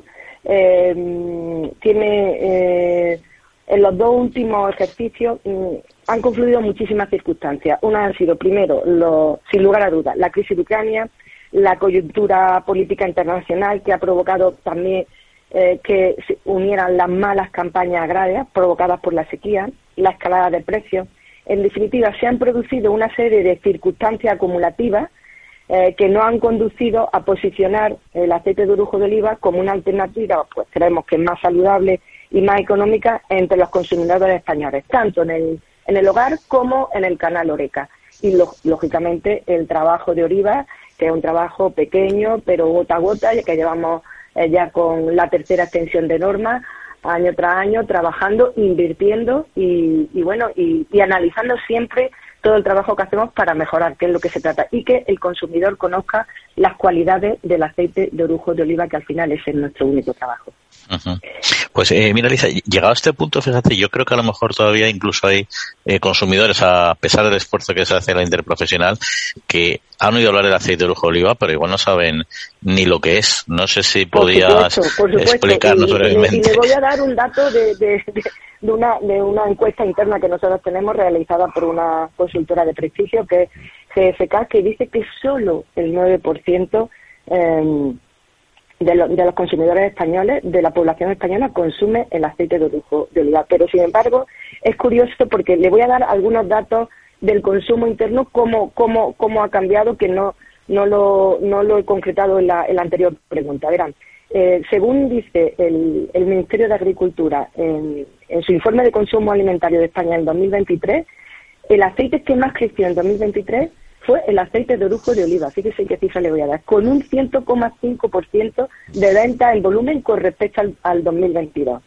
eh, tiene eh, en los dos últimos ejercicios mmm, han confluido muchísimas circunstancias. Una han sido, primero, lo, sin lugar a dudas, la crisis de Ucrania, la coyuntura política internacional que ha provocado también eh, que se unieran las malas campañas agrarias provocadas por la sequía, la escalada de precios. En definitiva, se han producido una serie de circunstancias acumulativas eh, que no han conducido a posicionar el aceite de orujo de oliva como una alternativa, pues creemos que es más saludable y más económica entre los consumidores españoles, tanto en el en el hogar como en el canal Horeca. Y, lo, lógicamente, el trabajo de Oriva, que es un trabajo pequeño, pero gota a gota, ya que llevamos eh, ya con la tercera extensión de normas, año tras año, trabajando, invirtiendo y, y bueno, y, y analizando siempre todo el trabajo que hacemos para mejorar, que es lo que se trata, y que el consumidor conozca las cualidades del aceite de orujo de oliva, que al final ese es nuestro único trabajo.
Uh-huh. Pues eh, mira, Lisa, llegado a este punto, fíjate, yo creo que a lo mejor todavía incluso hay eh, consumidores, a pesar del esfuerzo que se hace en la interprofesional, que han oído hablar del aceite de orujo de oliva, pero igual no saben ni lo que es. No sé si podías por supuesto, por supuesto. explicarnos
y,
brevemente.
Y, y le voy a dar un dato de, de, de, de, una, de una encuesta interna que nosotros tenemos realizada por una consultora de prestigio, que es G F K, que dice que solo el nueve por ciento eh, De, lo, de los consumidores españoles, de la población española, consume el aceite de orujo de oliva. Pero, sin embargo, es curioso porque le voy a dar algunos datos del consumo interno, cómo, cómo, cómo ha cambiado, que no no lo, no lo he concretado en la, en la anterior pregunta. Verán, eh, según dice el, el Ministerio de Agricultura en, en su informe de consumo alimentario de España en dos mil veintitrés, el aceite que más creció en dos mil veintitrés fue el aceite de orujo de oliva. Fíjese qué cifra le voy a dar, con un cien coma cinco por ciento de venta en volumen con respecto al, al dos mil veintidós.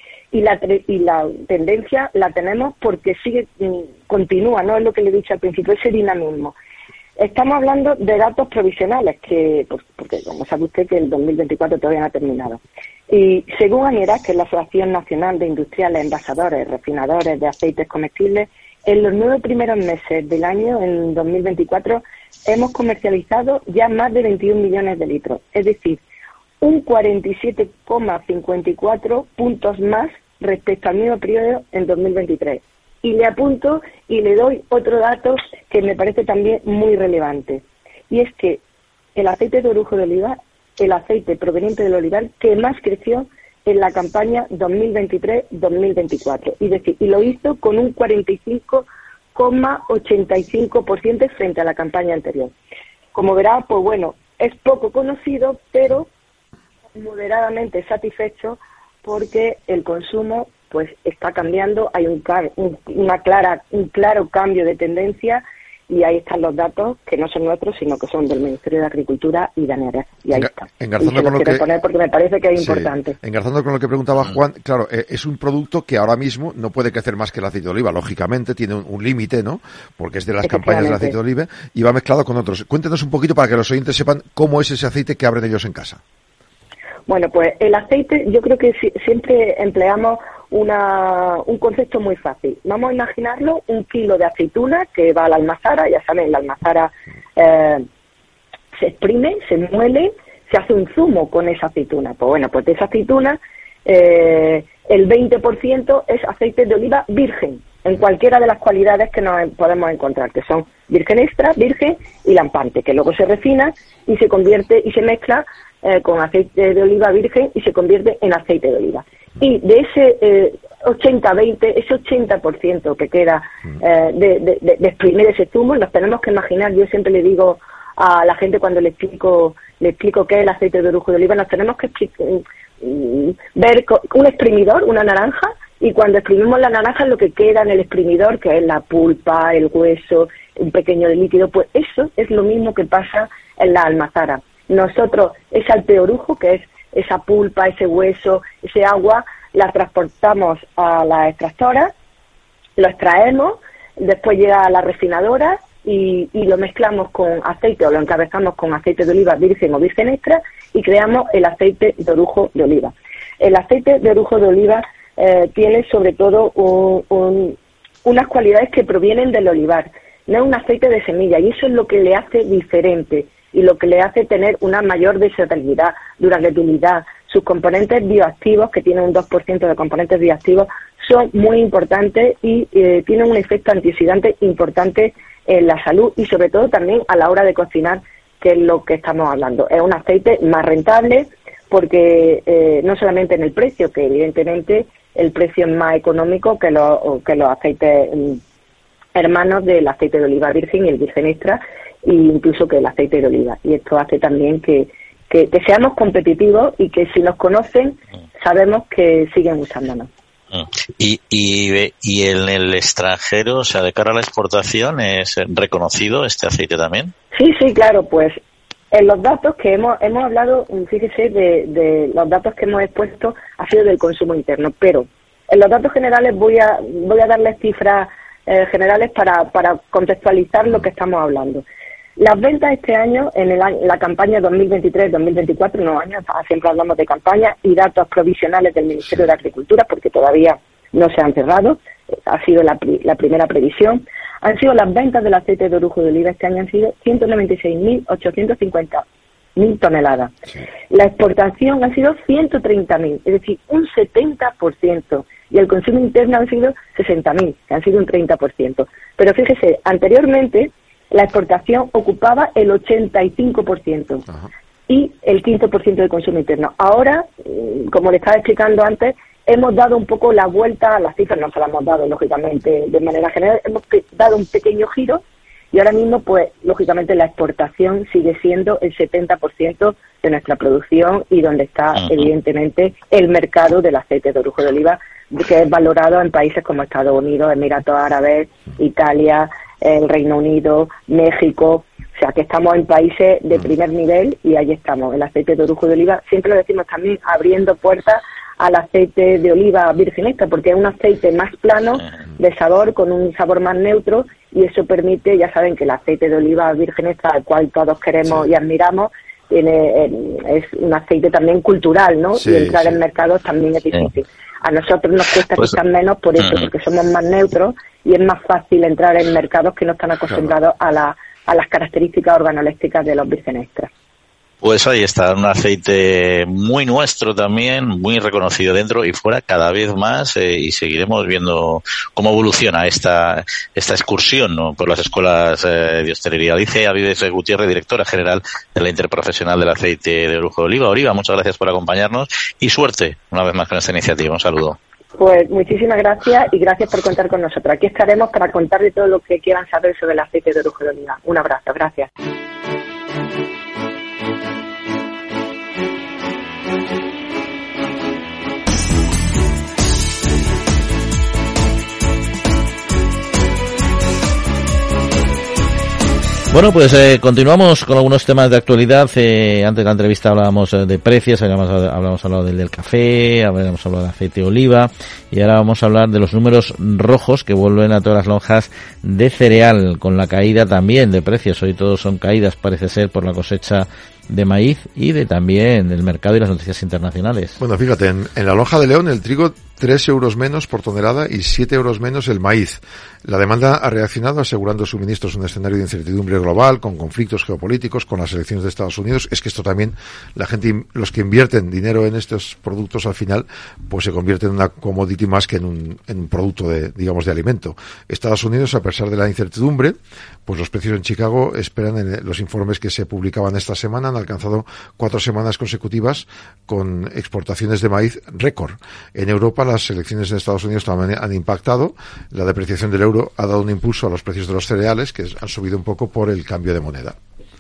Y la, y la tendencia la tenemos porque sigue, continúa, no es lo que le he dicho al principio, ese dinamismo. Estamos hablando de datos provisionales, que pues, porque como sabe usted que el dos mil veinticuatro todavía no ha terminado. Y según ANIRAC, que es la Asociación Nacional de Industriales, Envasadores, Refinadores de Aceites Comestibles, en los nueve primeros meses del año, en dos mil veinticuatro, hemos comercializado ya más de veintiún millones de litros. Es decir, un cuarenta y siete coma cincuenta y cuatro puntos más respecto al mismo periodo en dos mil veintitrés. Y le apunto y le doy otro dato que me parece también muy relevante. Y es que el aceite de orujo de oliva, el aceite proveniente del olivar que más creció en la campaña dos mil veintitrés dos mil veinticuatro. Y, decir, y lo hizo con un cuarenta y cinco coma ochenta y cinco por ciento frente a la campaña anterior. Como verá, pues bueno, es poco conocido, pero moderadamente satisfecho porque el consumo pues está cambiando, hay un, un, una clara, un claro cambio de tendencia y ahí están los datos que no son nuestros, sino que son del Ministerio de Agricultura y de ANERES. Y ahí está.
Engarzando
y
con lo que
poner porque me parece que es
sí,
importante.
Engarzando con lo que preguntaba Juan, claro, eh, es un producto que ahora mismo no puede crecer más que el aceite de oliva, lógicamente tiene un, un límite, ¿no? Porque es de las campañas del aceite de oliva y va mezclado con otros. Cuéntenos un poquito para que los oyentes sepan cómo es ese aceite que abren ellos en casa.
Bueno, pues el aceite, yo creo que si, siempre empleamos una, un concepto muy fácil. Vamos a imaginarlo, un kilo de aceituna que va a la almazara, ya saben, la almazara eh, se exprime, se muele, se hace un zumo con esa aceituna. Pues bueno, pues de esa aceituna eh, el veinte por ciento es aceite de oliva virgen, en cualquiera de las cualidades que nos podemos encontrar, que son virgen extra, virgen y lampante, que luego se refina y se convierte y se mezcla eh, con aceite de oliva virgen y se convierte en aceite de oliva. Y de ese eh, ochenta veinte, ese ochenta por ciento que queda eh, de, de, de, de exprimir ese zumo, nos tenemos que imaginar, yo siempre le digo a la gente cuando le explico le explico qué es el aceite de orujo de oliva, nos tenemos que explicar, ver un exprimidor, una naranja, y cuando exprimimos la naranja lo que queda en el exprimidor, que es la pulpa, el hueso, un pequeño de líquido, pues eso es lo mismo que pasa en la almazara. Nosotros, ese alpeorujo, que es esa pulpa, ese hueso, ese agua, la transportamos a la extractora, lo extraemos, después llega a la refinadora y, y lo mezclamos con aceite o lo encabezamos con aceite de oliva virgen o virgen extra y creamos el aceite de orujo de oliva. El aceite de orujo de oliva eh, tiene sobre todo un, un, unas cualidades que provienen del olivar, no es un aceite de semilla, y eso es lo que le hace diferente y lo que le hace tener una mayor versatilidad, durabilidad. Sus componentes bioactivos, que tienen un dos por ciento de componentes bioactivos, son muy importantes y eh, tienen un efecto antioxidante importante en la salud y sobre todo también a la hora de cocinar, que es lo que estamos hablando. Es un aceite más rentable porque eh, no solamente en el precio, que evidentemente el precio es más económico que, lo, que los aceites mm, hermanos del aceite de oliva virgen y el virgen extra, e incluso que el aceite de oliva. Y esto hace también que, que, que seamos competitivos y que si nos conocen sabemos que siguen usándonos.
Y, y, y en el extranjero, o sea, de cara a la exportación, ¿es reconocido este aceite también?
Sí, sí, claro, pues en los datos que hemos hemos hablado, fíjese, de, de los datos que hemos expuesto ha sido del consumo interno, pero en los datos generales voy a voy a darles cifras eh, generales para, para contextualizar lo que estamos hablando. Las ventas este año, en el año, la campaña dos mil veintitrés dos mil veinticuatro, no años, siempre hablamos de campaña y datos provisionales del Ministerio de Agricultura, porque todavía no se han cerrado, ha sido la, la primera previsión, han sido las ventas del aceite de orujo de oliva este año han sido ciento noventa y seis mil ochocientos cincuenta toneladas. Sí. La exportación ha sido ciento treinta mil, es decir, un setenta por ciento, y el consumo interno han sido sesenta mil, que han sido un treinta por ciento. Pero fíjese, anteriormente la exportación ocupaba el ochenta y cinco por ciento. Ajá. Y el quince por ciento del consumo interno. Ahora, como le estaba explicando antes, hemos dado un poco la vuelta a las cifras, no se las hemos dado, lógicamente, de manera general, hemos dado un pequeño giro y ahora mismo, pues, lógicamente, la exportación sigue siendo el setenta por ciento de nuestra producción y donde está, uh-huh. evidentemente, el mercado del aceite de orujo de oliva, que es valorado en países como Estados Unidos, Emiratos Árabes, Italia, el Reino Unido, México, o sea que estamos en países de primer nivel y ahí estamos, el aceite de orujo de oliva, siempre lo decimos también, abriendo puertas al aceite de oliva virgen extra, porque es un aceite más plano, de sabor, con un sabor más neutro, y eso permite, ya saben que el aceite de oliva virgen extra, al cual todos queremos sí. y admiramos, tiene eh, es un aceite también cultural, ¿no? Sí, y entrar sí. en mercados también es difícil. Sí. A nosotros nos cuesta pues, quizás menos por eso, uh-huh. porque somos más neutros y es más fácil entrar en mercados que no están acostumbrados claro. a, la, a las características organolépticas de los virgen extras.
Pues ahí está, un aceite muy nuestro también, muy reconocido dentro y fuera cada vez más eh, y seguiremos viendo cómo evoluciona esta esta excursión, ¿no?, por las escuelas eh, de hostelería. Dice Avives Gutiérrez, directora general de la Interprofesional del Aceite de Orujo de Oliva. Oliva, muchas gracias por acompañarnos y suerte una vez más con esta iniciativa. Un saludo.
Pues muchísimas gracias y gracias por contar con nosotros. Aquí estaremos para contarles todo lo que quieran saber sobre el aceite de orujo de oliva. Un abrazo, gracias.
Bueno, pues eh, continuamos con algunos temas de actualidad. Eh, antes de la entrevista hablábamos eh, de precios, habíamos, habíamos hablado del, del café, habíamos hablado de aceite de oliva y ahora vamos a hablar de los números rojos que vuelven a todas las lonjas de cereal, con la caída también de precios. Hoy todos son caídas, parece ser, por la cosecha de maíz y de también del mercado y las noticias internacionales.
Bueno, fíjate, en, en la lonja de León el trigo tres euros menos por tonelada y siete euros menos el maíz. La demanda ha reaccionado asegurando suministros en un escenario de incertidumbre global, con conflictos geopolíticos, con las elecciones de Estados Unidos. Es que esto también, la gente, los que invierten dinero en estos productos al final, pues se convierte en una commodity más que en un, en un producto de, digamos, de alimento. Estados Unidos, a pesar de la incertidumbre, pues los precios en Chicago esperan, en los informes que se publicaban esta semana, han alcanzado cuatro semanas consecutivas con exportaciones de maíz récord. En Europa, las elecciones en Estados Unidos también han impactado. La depreciación del euro ha dado un impulso a los precios de los cereales, que han subido un poco por el cambio de moneda.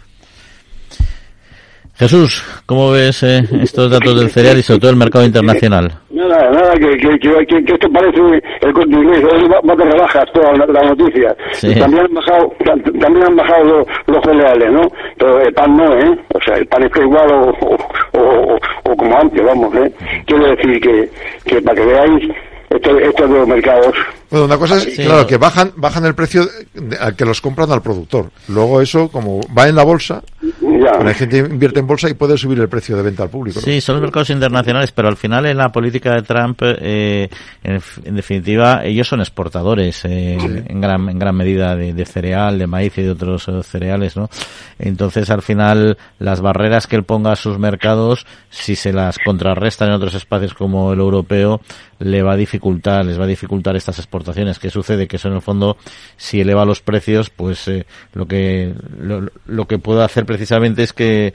Jesús, ¿cómo ves eh, estos datos del cereal y sobre todo el mercado internacional?
Nada, nada, que, que, que, que esto parece el Corte Inglés, va te rebajas todas las la noticias. Sí. También han bajado, también han bajado los, los cereales, ¿no? Pero el pan no, ¿eh? O sea, el pan está igual o, o, o, o como antes, vamos, ¿eh? Quiero decir que, que para que veáis estos esto de los mercados.
Bueno, una cosa es, sí, claro, que bajan bajan el precio al que los compran al productor. Luego eso, como va en la bolsa, ya. La gente invierte en bolsa y puede subir el precio de venta al público, ¿no?
Sí, son los mercados internacionales, pero al final en la política de Trump, eh, en, en definitiva, ellos son exportadores eh, sí. en gran en gran medida de, de cereal, de maíz y de otros uh, cereales, ¿no? Entonces, al final, las barreras que él ponga a sus mercados, si se las contrarrestan en otros espacios como el europeo, le va a dificultar, les va a dificultar estas exportaciones. ¿Qué sucede? Que eso en el fondo, si eleva los precios, pues eh, lo que lo, lo que puede hacer precisamente es que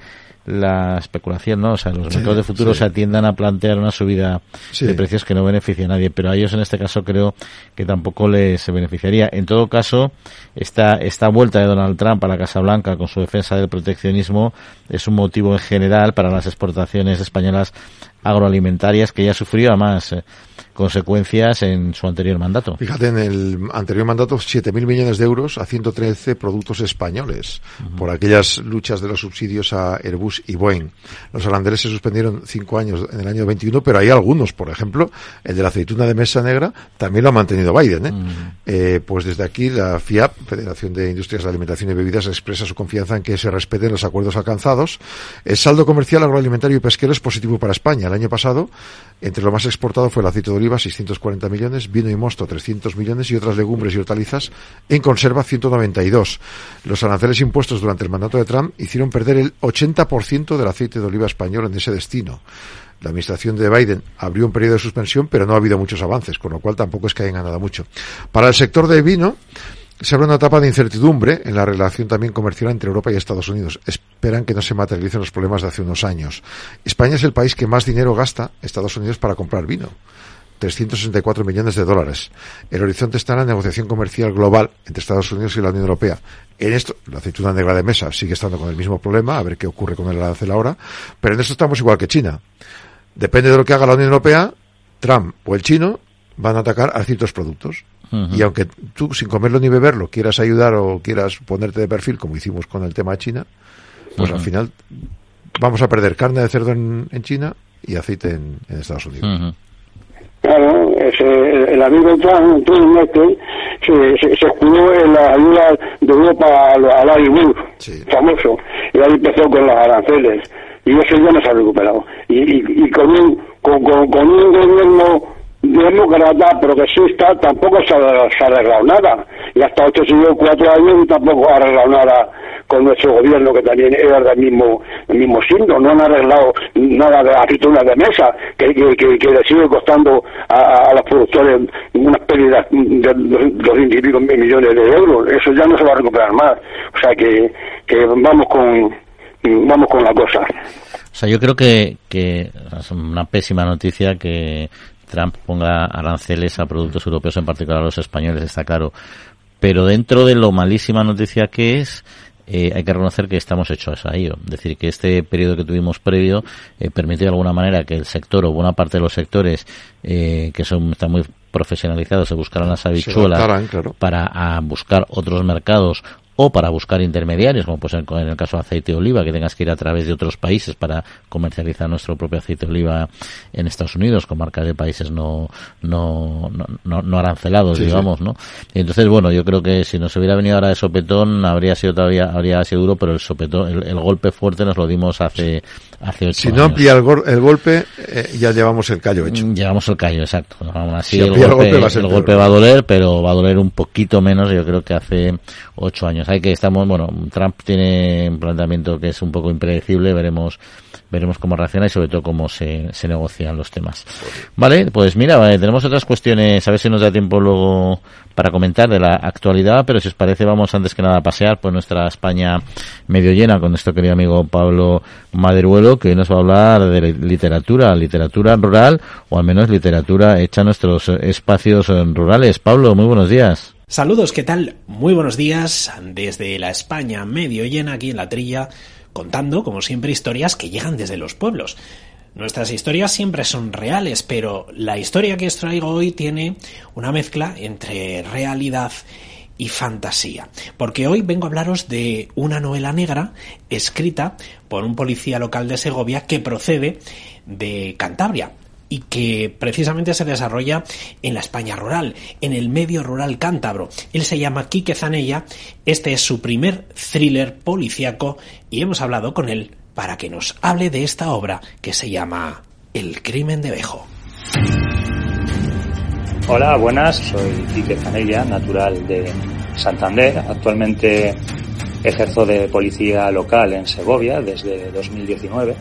la especulación, ¿no? O sea, los sí, mercados de futuro sí. se atiendan a plantear una subida sí. de precios que no beneficia a nadie, pero a ellos en este caso creo que tampoco les beneficiaría. En todo caso, esta esta vuelta de Donald Trump a la Casa Blanca con su defensa del proteccionismo es un motivo en general para las exportaciones españolas agroalimentarias, que ya sufrió además eh, consecuencias en su anterior mandato.
Fíjate, en el anterior mandato, siete mil millones de euros a ciento trece productos españoles, uh-huh. por aquellas luchas de los subsidios a Airbus y Boeing. Los aranceles se suspendieron cinco años en el año veintiuno, pero hay algunos, por ejemplo, el de la aceituna de mesa negra, también lo ha mantenido Biden, ¿eh? Uh-huh. Eh, pues desde aquí la FIAP, Federación de Industrias de Alimentación y Bebidas, expresa su confianza en que se respeten los acuerdos alcanzados. El saldo comercial agroalimentario y pesquero es positivo para España. El año pasado, entre lo más exportado fue el aceite de oliva, seiscientos cuarenta millones, vino y mosto, trescientos millones, y otras legumbres y hortalizas en conserva, ciento noventa y dos. Los aranceles impuestos durante el mandato de Trump hicieron perder el ochenta por ciento del aceite de oliva español en ese destino. La administración de Biden abrió un periodo de suspensión, pero no ha habido muchos avances, con lo cual tampoco es que hayan ganado mucho. Para el sector del vino, se abre una etapa de incertidumbre en la relación también comercial entre Europa y Estados Unidos. Esperan que no se materialicen los problemas de hace unos años. España es el país que más dinero gasta Estados Unidos para comprar vino. trescientos sesenta y cuatro millones de dólares. El horizonte está en la negociación comercial global entre Estados Unidos y la Unión Europea. En esto, la aceituna negra de mesa sigue estando con el mismo problema, a ver qué ocurre con el arancel ahora, pero en esto estamos igual que China. Depende de lo que haga la Unión Europea, Trump o el chino van a atacar a ciertos productos. Uh-huh. Y aunque tú, sin comerlo ni beberlo, quieras ayudar o quieras ponerte de perfil, como hicimos con el tema de China, pues uh-huh. al final vamos a perder carne de cerdo en, en China y aceite en, en Estados Unidos.
Uh-huh.
Claro, ese, el, el amigo Trump, Trump este, se, se, se escudó en la ayuda de Europa al, al Larry Wood, sí. famoso, y ahí empezó con los aranceles, y eso ya no se ha recuperado. Y, y, y con, un, con, con, con un gobierno demócrata progresista tampoco se ha, se ha arreglado nada, y hasta ocho siglos, cuatro años y tampoco ha arreglado nada con nuestro gobierno, que también era del mismo el mismo signo. No han arreglado nada de aceitunas de mesa, que, que, que, que le sigue costando a, a los productores unas pérdidas de doscientos y pico millones de euros. Eso ya no se va a recuperar más. O sea que, que vamos con vamos con la cosa.
O sea, yo creo que, que es una pésima noticia que Trump ponga aranceles a productos europeos, en particular a los españoles, está claro. Pero dentro de lo malísima noticia que es, eh, hay que reconocer que estamos hechos a ello. Es decir, que este periodo que tuvimos previo eh, permitió de alguna manera que el sector o buena parte de los sectores eh, que son están muy profesionalizados se buscaran las habichuelas
adaptaran, claro.
para a buscar otros mercados o para buscar intermediarios, como puede ser en el caso de aceite de oliva, que tengas que ir a través de otros países para comercializar nuestro propio aceite de oliva en Estados Unidos, con marcas de países no no no, no, no arancelados, sí, digamos, sí. ¿no? Y entonces, bueno, yo creo que si nos hubiera venido ahora de sopetón, habría sido todavía, habría sido duro, pero el sopetón, el, el golpe fuerte nos lo dimos hace, hace ocho
si
años.
Si no amplía el, gol, el golpe, eh, ya llevamos el callo hecho.
Llevamos el callo, exacto. Aún así,
si
el golpe, el golpe, va, a
el
golpe va a doler, pero va a doler un poquito menos, yo creo que hace ocho años. Hay que estamos, bueno, Trump tiene un planteamiento que es un poco impredecible, veremos veremos cómo reacciona y sobre todo cómo se, se negocian los temas. Vale, pues mira, vale, tenemos otras cuestiones, a ver si nos da tiempo luego para comentar de la actualidad, pero si os parece vamos antes que nada a pasear por nuestra España medio llena con nuestro querido amigo Pablo Maderuelo, que hoy nos va a hablar de literatura, literatura rural, o al menos literatura hecha en nuestros espacios rurales. Pablo, muy buenos días.
Saludos, ¿qué tal? Muy buenos días desde la España medio llena aquí en La Trilla, contando, como siempre, historias que llegan desde los pueblos. Nuestras historias siempre son reales, pero la historia que os traigo hoy tiene una mezcla entre realidad y fantasía. Porque hoy vengo a hablaros de una novela negra escrita por un policía local de Segovia que procede de Cantabria y que precisamente se desarrolla en la España rural, en el medio rural cántabro. Él se llama Quique Zanella, este es su primer thriller policíaco y hemos hablado con él para que nos hable de esta obra que se llama El crimen de Bejo.
Hola, buenas, soy Quique Zanella, natural de Santander. Actualmente ejerzo de policía local en Segovia desde dos mil diecinueve.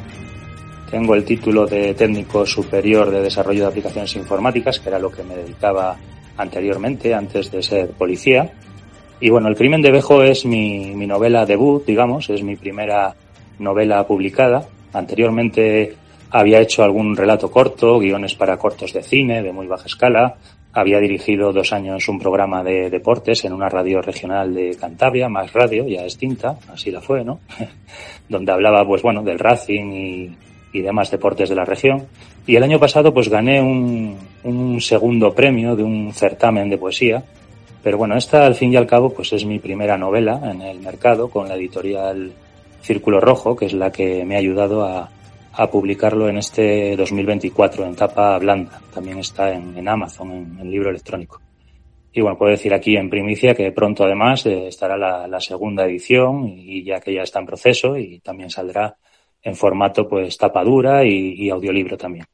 Tengo el título de técnico superior de desarrollo de aplicaciones informáticas, que era lo que me dedicaba anteriormente, antes de ser policía. Y bueno, El crimen de Bejo es mi, mi novela debut, digamos, es mi primera novela publicada. Anteriormente había hecho algún relato corto, guiones para cortos de cine de muy baja escala. Había dirigido dos años un programa de deportes en una radio regional de Cantabria, Más Radio, ya extinta, así la fue, ¿no? Donde hablaba, pues bueno, del Racing y, y demás deportes de la región. Y el año pasado, pues gané un, un segundo premio de un certamen de poesía. Pero bueno, esta, al fin y al cabo, pues es mi primera novela en el mercado con la editorial Círculo Rojo, que es la que me ha ayudado a, a publicarlo en este dos mil veinticuatro en tapa blanda. También está en, en Amazon, en, en libro electrónico. Y bueno, puedo decir aquí en primicia que pronto además eh, estará la, la segunda edición y ya que ya está en proceso y también saldrá en formato pues tapa dura y, y audiolibro también.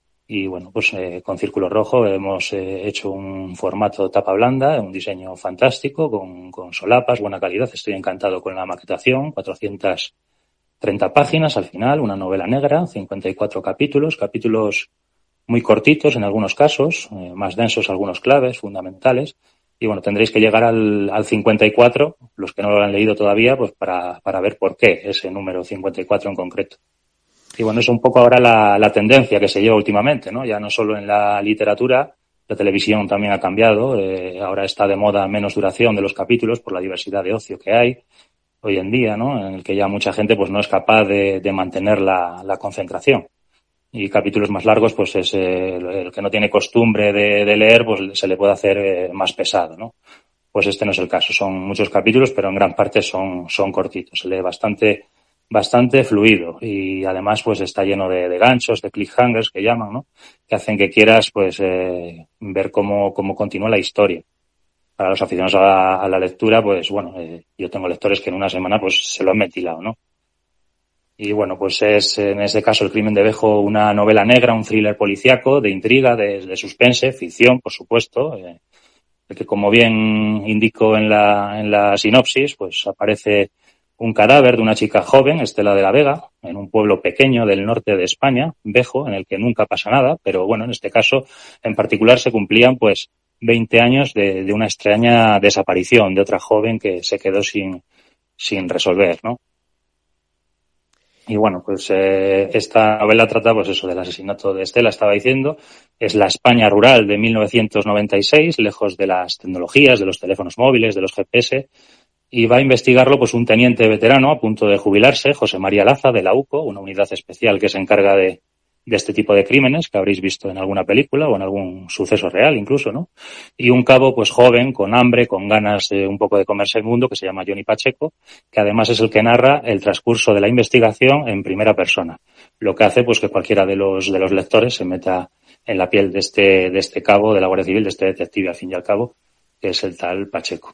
Y bueno, pues eh, con Círculo Rojo hemos eh, hecho un formato tapa blanda, un diseño fantástico, con, con solapas, buena calidad. Estoy encantado con la maquetación, cuatrocientas treinta páginas al final, una novela negra, cincuenta y cuatro capítulos, capítulos muy cortitos en algunos casos, eh, más densos algunos claves, fundamentales. Y bueno, tendréis que llegar al, al cincuenta y cuatro, los que no lo han leído todavía, pues para, para ver por qué ese número cincuenta y cuatro en concreto. Y bueno, es un poco ahora la, la tendencia que se lleva últimamente, ¿no? Ya no solo en la literatura, la televisión también ha cambiado. Eh, ahora está de moda menos duración de los capítulos por la diversidad de ocio que hay hoy en día, ¿no? En el que ya mucha gente pues no es capaz de, de mantener la, la concentración. Y capítulos más largos, pues es eh, el que no tiene costumbre de, de leer, pues se le puede hacer eh, más pesado, ¿no? Pues este no es el caso. Son muchos capítulos, pero en gran parte son, son cortitos. Se lee bastante bastante fluido y además pues está lleno de, de ganchos, de cliffhangers que llaman, ¿no? Que hacen que quieras pues eh, ver cómo, cómo continúa la historia. Para los aficionados a, a la lectura, pues bueno, eh, yo tengo lectores que en una semana pues se lo han ventilado, ¿no? Y bueno, pues es en ese caso El crimen de Bejo una novela negra, un thriller policíaco, de intriga, de, de suspense, ficción, por supuesto, eh, que como bien indico en la, en la sinopsis, pues aparece un cadáver de una chica joven, Estela de la Vega, en un pueblo pequeño del norte de España, Bejo, en el que nunca pasa nada, pero bueno, en este caso en particular se cumplían pues veinte años de, de una extraña desaparición de otra joven que se quedó sin, sin resolver, ¿no? Y bueno, pues eh, esta novela trata pues eso del asesinato de Estela, estaba diciendo, es la España rural de mil novecientos noventa y seis, lejos de las tecnologías, de los teléfonos móviles, de los G P S, y va a investigarlo pues un teniente veterano a punto de jubilarse, José María Laza, de la U C O, una unidad especial que se encarga de, de este tipo de crímenes que habréis visto en alguna película o en algún suceso real incluso, ¿no? Y un cabo pues joven, con hambre, con ganas de un poco de comerse el mundo, que se llama Johnny Pacheco, que además es el que narra el transcurso de la investigación en primera persona, lo que hace pues que cualquiera de los de los lectores se meta en la piel de este de este cabo de la Guardia Civil, de este detective al fin y al cabo, que es el tal Pacheco.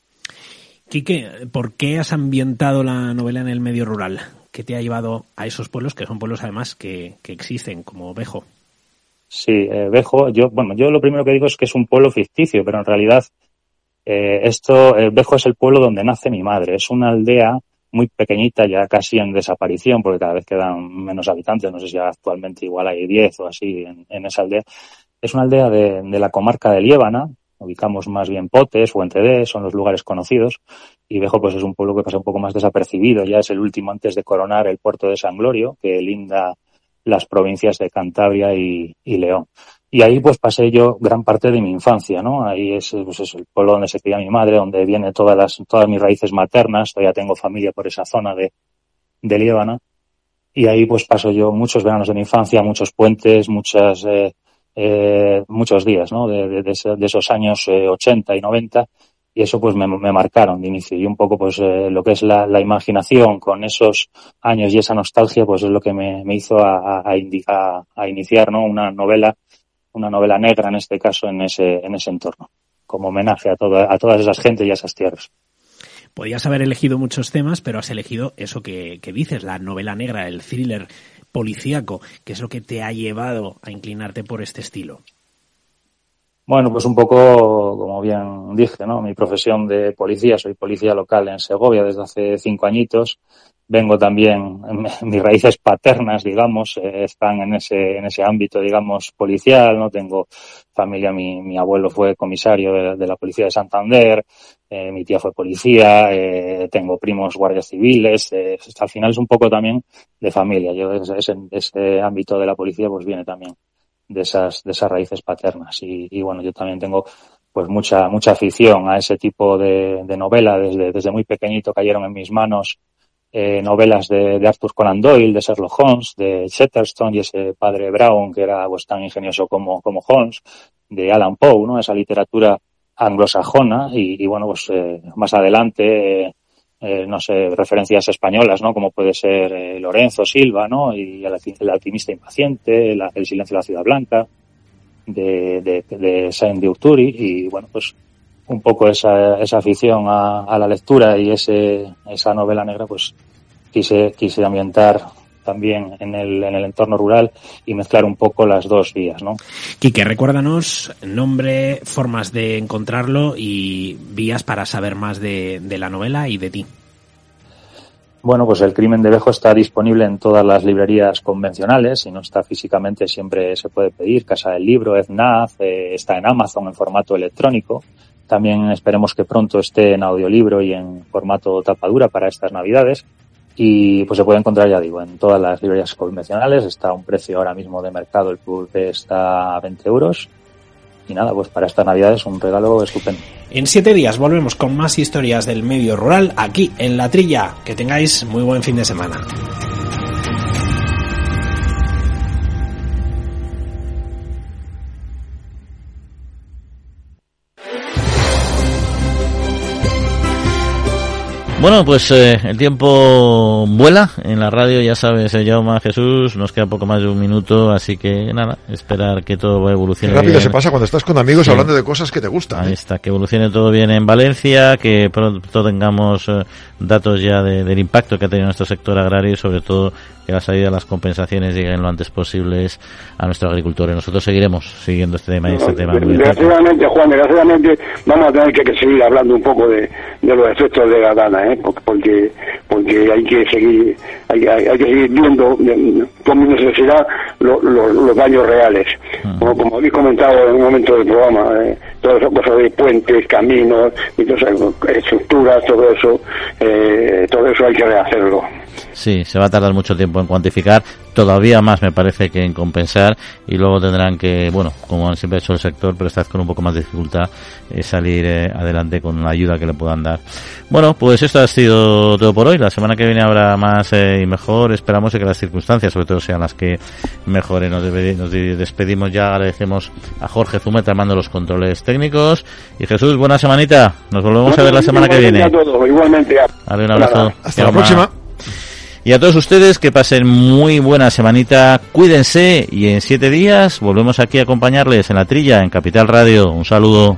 Quique, ¿por qué has ambientado la novela en el medio rural? ¿Qué te ha llevado a esos pueblos, que son pueblos además que, que existen, como Vejo?
Sí, eh, Vejo, yo, bueno, yo lo primero que digo es que es un pueblo ficticio, pero en realidad eh, esto, eh, Vejo es el pueblo donde nace mi madre. Es una aldea muy pequeñita, ya casi en desaparición, porque cada vez quedan menos habitantes. No sé si actualmente igual hay diez o así en, en esa aldea. Es una aldea de, de la comarca de Liébana. Ubicamos más bien Potes, Fuentedé, son los lugares conocidos, y Vejo pues es un pueblo que pasa un poco más desapercibido, ya es el último antes de coronar el puerto de San Glorio, que linda las provincias de Cantabria y, y León. Y ahí pues pasé yo gran parte de mi infancia, ¿no? Ahí es, pues es el pueblo donde se cría mi madre, donde viene todas las, todas mis raíces maternas, todavía tengo familia por esa zona de, de Liébana, y ahí pues paso yo muchos veranos de mi infancia, muchos puentes, muchas, eh, Eh, muchos días, ¿no? De, de, de esos años eh, ochenta y noventa, y eso pues me, me marcaron de inicio, y un poco pues eh, lo que es la, la imaginación con esos años y esa nostalgia pues es lo que me, me hizo a, a, a, a iniciar, ¿no? Una novela, una novela negra en este caso en ese, en ese entorno, como homenaje a toda, a todas esas gentes y a esas tierras.
Podías haber elegido muchos temas, pero has elegido eso que, que dices, la novela negra, el thriller policíaco. ¿Qué es lo que te ha llevado a inclinarte por este estilo?
Bueno, pues un poco, como bien dije, ¿no? Mi profesión de policía, soy policía local en Segovia desde hace cinco añitos. Vengo también, mis raíces paternas, digamos, eh, están en ese, en ese ámbito, digamos, policial, ¿no? Tengo familia, mi, mi abuelo fue comisario de, de la policía de Santander, eh, mi tía fue policía, eh, tengo primos guardias civiles, eh, al final es un poco también de familia. Yo, ese, ese, ese ámbito de la policía, pues viene también de esas, de esas raíces paternas. Y, y bueno, yo también tengo, pues mucha, mucha afición a ese tipo de, de novela. Desde, desde muy pequeñito cayeron en mis manos Eh, novelas de, de Arthur Conan Doyle, de Sherlock Holmes, de Chatterton y ese padre Brown que era pues tan ingenioso como, como Holmes, de Alan Poe, ¿no? Esa literatura anglosajona y, y bueno, pues eh, más adelante, eh, eh, no sé, referencias españolas, ¿no? Como puede ser eh, Lorenzo Silva, ¿no? Y el, el alquimista impaciente, la, El silencio de la ciudad blanca, de, de, de Saint de Urturi y bueno, pues un poco esa, esa afición a, a la lectura y ese, esa novela negra, pues quise, quise ambientar también en el, en el entorno rural y mezclar un poco las dos vías, ¿no?
Quique, recuérdanos nombre, formas de encontrarlo y vías para saber más de, de la novela y de ti.
Bueno, pues El crimen de Vejo está disponible en todas las librerías convencionales, si no está físicamente siempre se puede pedir, Casa del Libro, Eznaz, eh, está en Amazon en formato electrónico. También esperemos que pronto esté en audiolibro y en formato tapadura para estas Navidades. Y pues se puede encontrar, ya digo, en todas las librerías convencionales. Está a un precio ahora mismo de mercado, el pulp está a veinte euros. Y nada, pues para estas Navidades un regalo estupendo.
En siete días volvemos con más historias del medio rural aquí en La Trilla. Que tengáis muy buen fin de semana.
Bueno, pues eh, el tiempo vuela en la radio, ya sabes, eh, Jaume, Jesús, nos queda poco más de un minuto, así que nada, esperar que todo evolucione
Qué rápido
bien.
Se pasa cuando estás con amigos sí. hablando de cosas que te gustan.
Ahí
¿eh?
está, que evolucione todo bien en Valencia, que pronto tengamos eh, datos ya de, del impacto que ha tenido nuestro sector agrario y sobre todo que la salida de las compensaciones lleguen lo antes posibles a nuestros agricultores. Nosotros seguiremos siguiendo este tema y este tema.
Desgraciadamente, Juan, desgraciadamente vamos a tener que, que seguir hablando un poco de, de los efectos de la dana, ¿eh? porque porque hay que seguir hay, hay, hay que seguir viendo con mi necesidad lo, lo, los daños reales. Uh-huh. Como, como habéis comentado en un momento del programa, eh, todas esas cosas de puentes, caminos, y todas esas estructuras, todo eso, eh, todo eso hay que rehacerlo.
Sí, se va a tardar mucho tiempo en cuantificar, todavía más me parece que en compensar, y luego tendrán que, bueno, como siempre ha hecho el sector, pero esta vez con un poco más de dificultad, eh, salir eh, adelante con la ayuda que le puedan dar. Bueno, pues esto ha sido todo por hoy. La semana que viene habrá más eh, y mejor. Esperamos que las circunstancias, sobre todo, sean las que mejoren. Nos, debe, nos despedimos ya, agradecemos a Jorge Zumeta armando los controles técnicos. Y Jesús, buena semanita. Nos volvemos bueno, a ver la semana que viene.
A todos, igualmente.
Dale un abrazo.
Hasta la próxima.
Y a todos ustedes que pasen muy buena semanita, cuídense y en siete días volvemos aquí a acompañarles en La Trilla, en Capital Radio. Un saludo.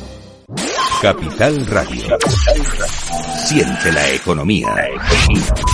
Capital Radio. Siente la economía.